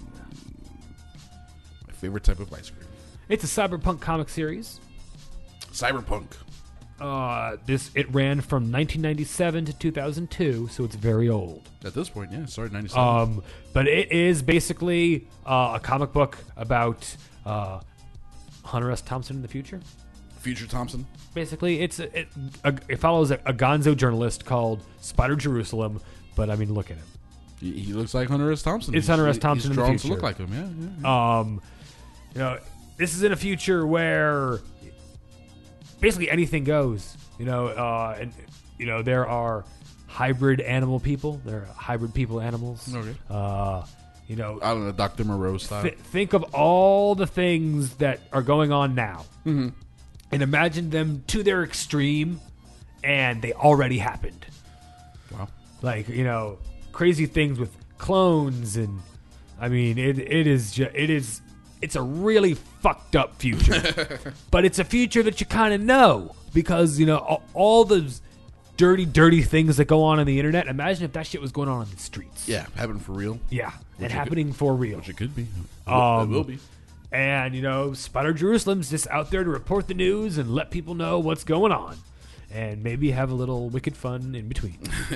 My favorite type of ice cream.
It's a cyberpunk comic series.
Cyberpunk.
It ran from 1997 to 2002, so it's very old.
At this point, yeah. Sorry, 97.
But it is basically a comic book about Hunter S. Thompson in the future.
Future Thompson.
Basically, it follows a gonzo journalist called Spider Jerusalem. But I mean, look at him.
He looks like Hunter S. Thompson.
It's Hunter S. Thompson
He's
in the
drawn
future.
to look like him, yeah.
You know, this is in a future where basically anything goes. You know, and you know there are hybrid animal people. There are hybrid people animals.
Okay.
You know,
I don't know, Dr. Moreau style.
think of all the things that are going on now, and imagine them to their extreme, and they already happened.
Wow.
Like, you know, crazy things with clones, and I mean, it's a really fucked up future, but it's a future that you kind of know because you know all those dirty things that go on the internet. Imagine if that shit was going on the streets.
Yeah, happening for real.
Yeah, and
it
happening for real.
Which it could be. It
Um,
will be.
And, you know, Spider Jerusalem's just out there to report the news and let people know what's going on. And maybe have a little wicked fun in between.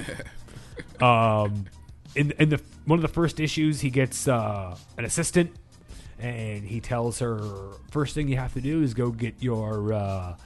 In the one of the first issues, he gets an assistant, and he tells her, first thing you have to do is go get your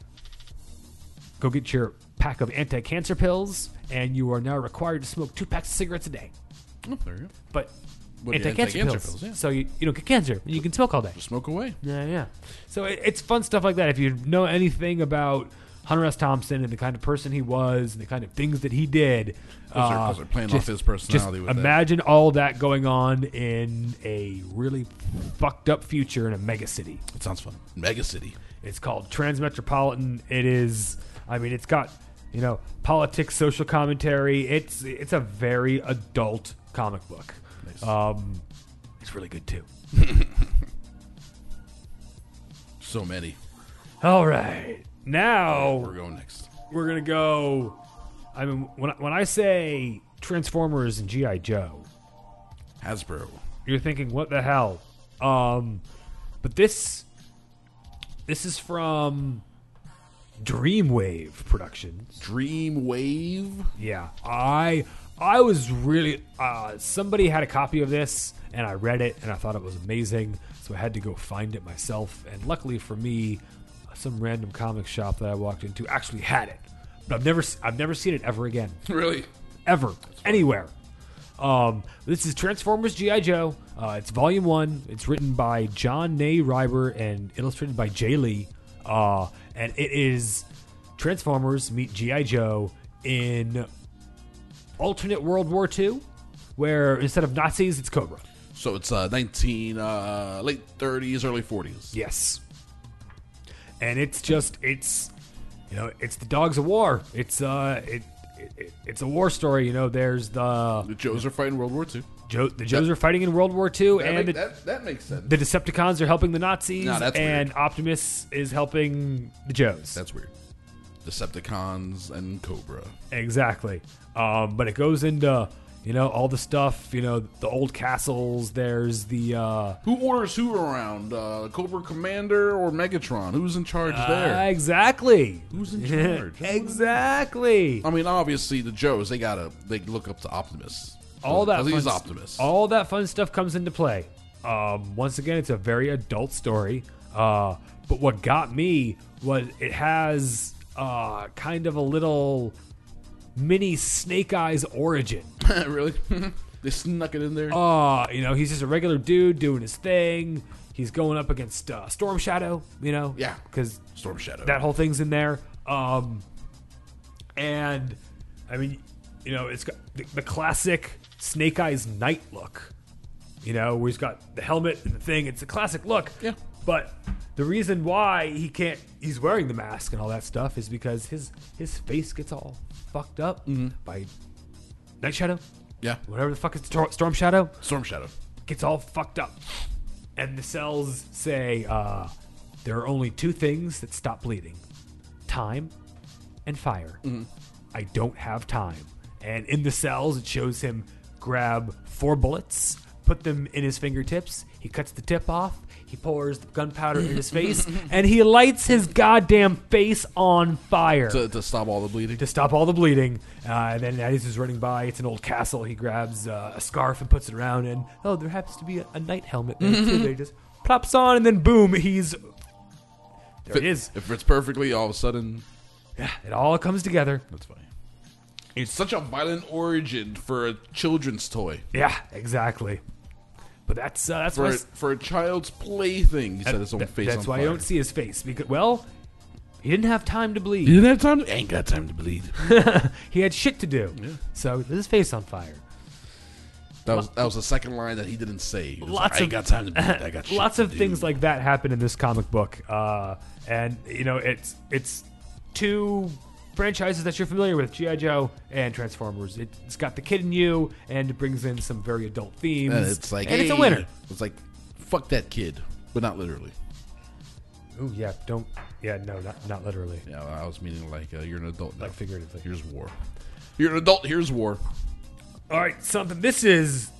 pack of anti-cancer pills, and you are now required to smoke 2 packs of cigarettes a day.
Oh, there you go.
But
But
anti-cancer pills,
yeah.
so you don't get cancer, and you can smoke all day.
Just smoke away.
Yeah. So it's fun stuff like that. If you know anything about Hunter S. Thompson and the kind of person he was and the kind of things that he did,
Because they're playing off his personality with that.
imagine all that going on in a really fucked up future in a mega city.
It sounds fun. Mega City.
It's called Transmetropolitan. It is, I mean, it's got, you know, politics, social commentary. It's a very adult comic book.
Nice.
It's really good too.
So many.
All right, now
We're going next.
we're gonna go. I mean, when I say Transformers and GI Joe,
Hasbro.
you're thinking, what the hell? But this is from Dreamwave Productions.
Dreamwave.
Yeah, I was really somebody had a copy of this and I read it and I thought it was amazing, so I had to go find it myself. And luckily for me, some random comic shop that I walked into actually had it, but I've never seen it ever again,
Really?
ever, anywhere. This is Transformers GI Joe. It's Volume 1. It's written by John Nay Reiber and illustrated by Jay Lee. And it is Transformers meet GI Joe in alternate World War II, where instead of Nazis, it's Cobra.
So it's late 30s, early 40s.
Yes. And it's you know, it's the dogs of war. It's a war story. You know, there's
The Joes are fighting World War II.
The Joes are fighting in World War II, and
that makes sense.
the Decepticons are helping the Nazis,
No, that's
and
weird.
Optimus is helping the Joes.
That's weird. Decepticons and Cobra.
Exactly. But it goes into, all the stuff, the old castles. There's the...
Who orders who around? Cobra Commander or Megatron? Who's in charge there?
Exactly.
Who's in charge?
Exactly.
I mean, obviously, the Joes, they look up to Optimus.
All that
'Cause he's
fun,
Optimus.
all that fun stuff comes into play. Once again, it's a very adult story. But what got me was it has kind of a little mini Snake Eyes origin.
Really? They snuck it in there?
He's just a regular dude doing his thing. He's going up against Storm Shadow,
Yeah.
because
Storm Shadow.
that whole thing's in there. And I mean, it's got the classic Snake Eyes Knight look. Where he's got the helmet and the thing. It's a classic look.
Yeah.
But the reason why he's wearing the mask and all that stuff is because his face gets all fucked up by Night Shadow.
Yeah.
Whatever the fuck is Storm Shadow.
Storm Shadow.
Gets all fucked up. And the cells say there are only two things that stop bleeding: time and fire. I don't have time. And in the cells, it shows him grab 4 bullets, put them in his fingertips. He cuts the tip off. He pours the gunpowder in his face, and he lights his goddamn face on fire
To stop all the bleeding?
to stop all the bleeding. And then as he's running by, it's an old castle. He grabs a scarf and puts it around, and there happens to be a knight helmet there too. That he just plops on, and then boom, there it is.
It fits perfectly, all of a sudden.
Yeah, it all comes together.
That's funny. It's such a violent origin for a children's toy.
Yeah, exactly. But that's why
For a child's plaything, he set his own face on
that's why
fire.
you don't see his face because he didn't have time to bleed.
He didn't have time. Ain't got time to bleed.
He had shit to do.
Yeah.
So his face on fire.
That was the second line that he didn't say. He was
Lots
like, I ain't got time to bleed. I got shit
Lots
to
of
do.
things like that happen in this comic book, and it's 2 franchises that you're familiar with: G.I. Joe and Transformers. It's got the kid in you, and it brings in some very adult themes.
And it's like,
and it's a
hey,
winner.
It's like, fuck that kid, but not literally.
Ooh, yeah, no, not literally,
Yeah, I was meaning like you're an adult now.
like figuratively.
Here's war. You're an adult. Here's war.
All right, something. This is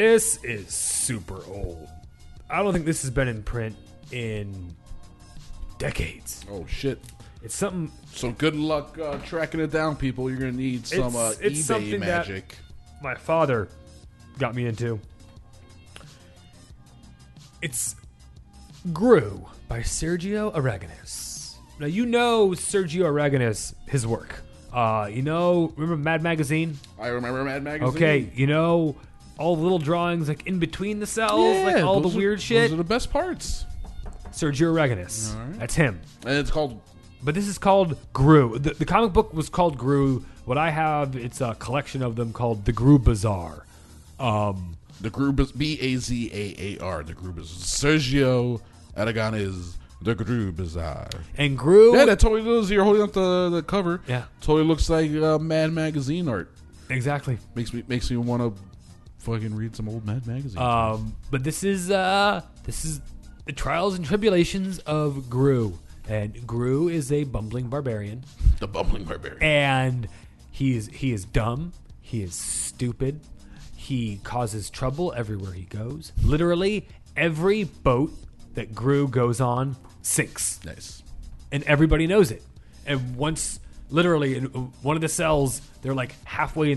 super old. I don't think this has been in print in decades.
Oh shit.
It's something.
So good luck tracking it down, people. You're gonna need some
It's
eBay
something that-
magic.
My father got me into. It's Gru by Sergio Aragonés. Now Sergio Aragonés, his work. Remember Mad Magazine?
I remember Mad Magazine.
Okay, all the little drawings like in between the cells, like all the weird shit.
Those are the best parts.
Sergio Aragonés.
All right.
That's him.
And it's called.
But this is called Gru. The comic book was called Gru. What I have, it's a collection of them called the Gru Bazaar.
The Group is Bazaar. The Group is Sergio Aragonés. The Group Bazaar.
And Gru...
Yeah, that totally does. You're holding up the cover.
Yeah.
Totally looks like Mad Magazine art.
Exactly.
Makes me want to fucking read some old Mad Magazine.
But this is the trials and tribulations of Gru. And Gru is a bumbling barbarian.
The Bumbling Barbarian.
And he is dumb. He is stupid. He causes trouble everywhere he goes. Literally, every boat that Gru goes on sinks.
Nice.
And everybody knows it. And once, literally, in one of the cells, they're like halfway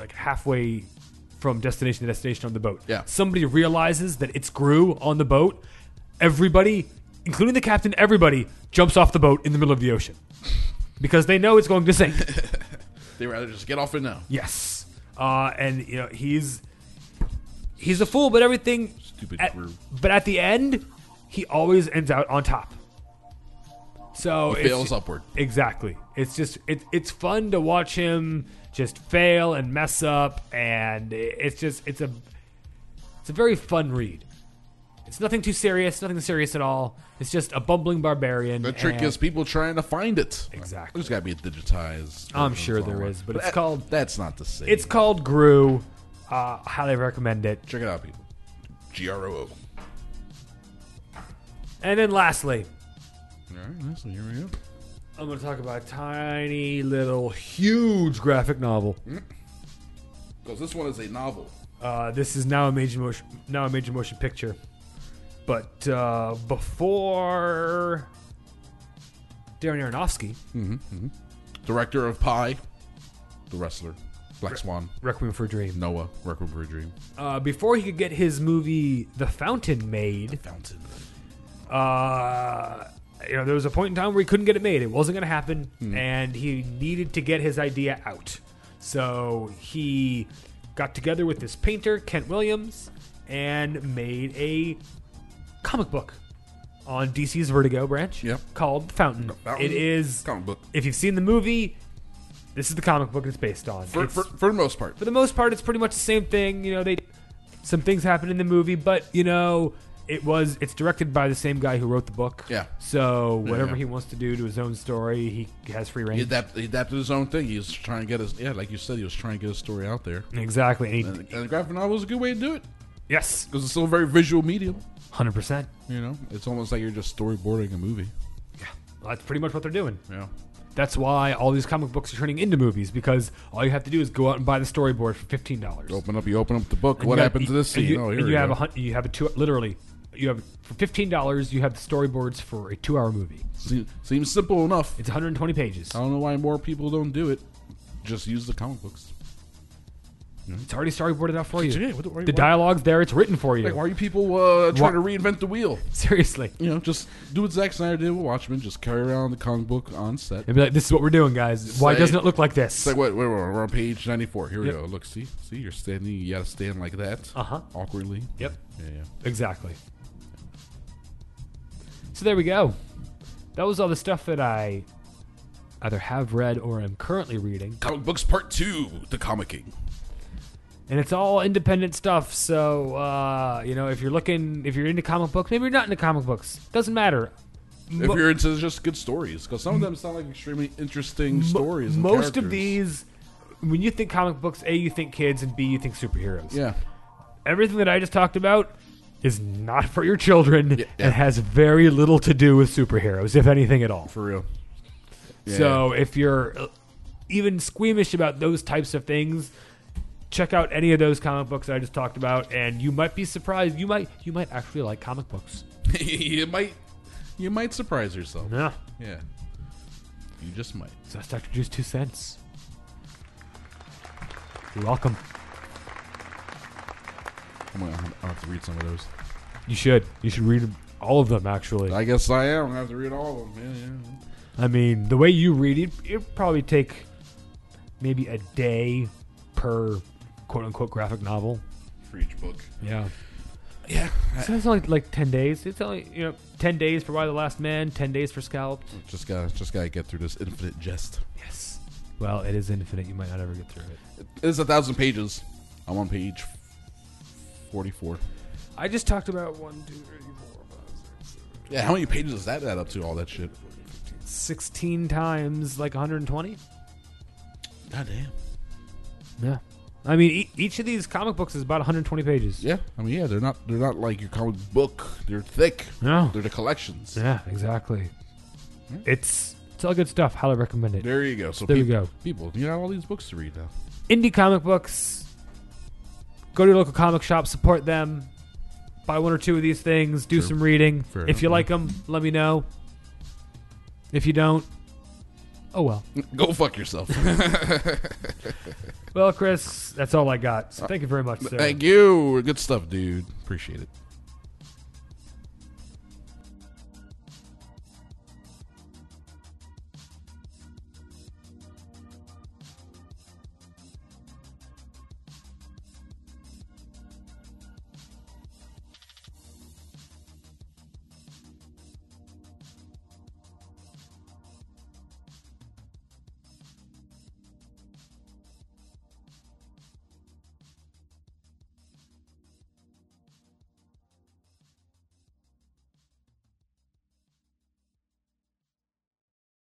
from destination to destination on the boat.
Yeah.
Somebody realizes that it's Gru on the boat. Everybody, including the captain, everybody jumps off the boat in the middle of the ocean because they know it's going to sink.
They rather just get off it now.
Yes. And he's a fool, but everything.
Stupid Gru.
But at the end, he always ends out on top. So
He fails upward.
Exactly. It's just it's fun to watch him just fail and mess up, and it's a very fun read. It's nothing too serious, nothing serious at all. It's just a bumbling barbarian.
The trick
and-
is people trying to find it.
Exactly.
There's got to be a digitized.
I'm
version
sure there
somewhere.
is, but it's called.
That's not the same.
It's called Gru. Highly recommend it.
Check it out, people. GROO.
And then lastly,
All right, so here we go.
I'm going to talk about a tiny little huge graphic novel.
Because this one is a novel.
This is now a major motion picture. But before Darren Aronofsky,
Director of Pi, the wrestler, Black Swan,
Requiem for a Dream,
Noah, Requiem for a Dream,
before he could get his movie The Fountain made,
Fountain.
there was a point in time where he couldn't get it made. It wasn't going to happen, and he needed to get his idea out. So he got together with this painter, Kent Williams, and made a comic book on DC's Vertigo branch called The Fountain.
Fountain.
It is
Comic book.
If you've seen the movie, this is the comic book it's based on.
For the most part.
For the most part, it's pretty much the same thing. Some things happen in the movie, but it's directed by the same guy who wrote the book.
Yeah.
So whatever
yeah.
he wants to do to his own story, he has free reign.
He adapted his own thing. He was trying to get his, like you said, he was trying to get his story out there.
Exactly.
And the graphic novel is a good way to do it.
Yes.
Because it's still a very visual medium.
100%.
It's almost like you're just storyboarding a movie.
Yeah. Well, that's pretty much what they're doing.
Yeah.
That's why all these comic books are turning into movies, because all you have to do is go out and buy the storyboard for $15.
You open up the book.
And
What
you
happened to this scene?
You have for $15. You have the storyboards for a 2-hour movie.
Seems simple enough.
It's 120 pages.
I don't know why more people don't do it. Just use the comic books.
It's already storyboarded out for you.
Yeah,
The dialogue's there. It's written for you.
Like, why are you people trying to reinvent the wheel?
Seriously.
Just do what Zack Snyder did with Watchmen. Just carry around the comic book on set.
And be like, this is what we're doing, guys. Why doesn't it look like this?
It's like, we're on page 94. Here we go. Look, see, you're standing. You got to stand like that. Awkwardly.
Yep.
Yeah.
Exactly. So there we go. That was all the stuff that I either have read or am currently reading.
Comic books part 2, the comicking.
And it's all independent stuff, so, if you're into comic books, maybe you're not into comic books. Doesn't matter.
If you're into just good stories, because some of them sound like extremely interesting stories. And
Most
characters.
of these, when you think comic books, A, you think kids, and B, you think superheroes.
Yeah.
Everything that I just talked about is not for your children and has very little to do with superheroes, if anything at all.
For real. Yeah.
So if you're even squeamish about those types of things, check out any of those comic books that I just talked about, and you might be surprised. You might actually like comic books.
you might surprise yourself.
Yeah.
Yeah. You just might.
So that's Dr. Drew's 2 cents. You're welcome.
I'll have to read some of those.
You should. You should read all of them, actually.
I guess I am. I have to read all of them. Yeah.
I mean, the way you read it, it'd probably take maybe a day per quote-unquote graphic novel.
For each book.
Yeah.
Yeah.
So it's only like 10 days. It's only, 10 days for Why the Last Man, 10 days for Scalped.
Just gotta get through this infinite jest.
Yes. Well, it is infinite. You might not ever get through it.
It's 1,000 pages. I'm on page 44.
I just talked about 1, 2, 3, 4, 5, 6, 7,
Yeah, how many pages does that add up to, all that shit?
16 times like 120.
God damn.
Yeah. I mean, each of these comic books is about 120 pages.
Yeah, I mean, they're not like your comic book. They're thick.
No.
They're the collections.
Yeah, exactly. It's all good stuff. Highly recommend it.
There you go. So
there we go.
People, you have all these books to read now.
Indie comic books. Go to your local comic shop, support them. Buy 1 or 2 of these things. Do some reading.
Fair
if
enough,
you like them, let me know. If you don't, oh well.
Go fuck yourself.
Well, Chris, that's all I got. So thank you very much, sir.
Thank you. Good stuff, dude. Appreciate it.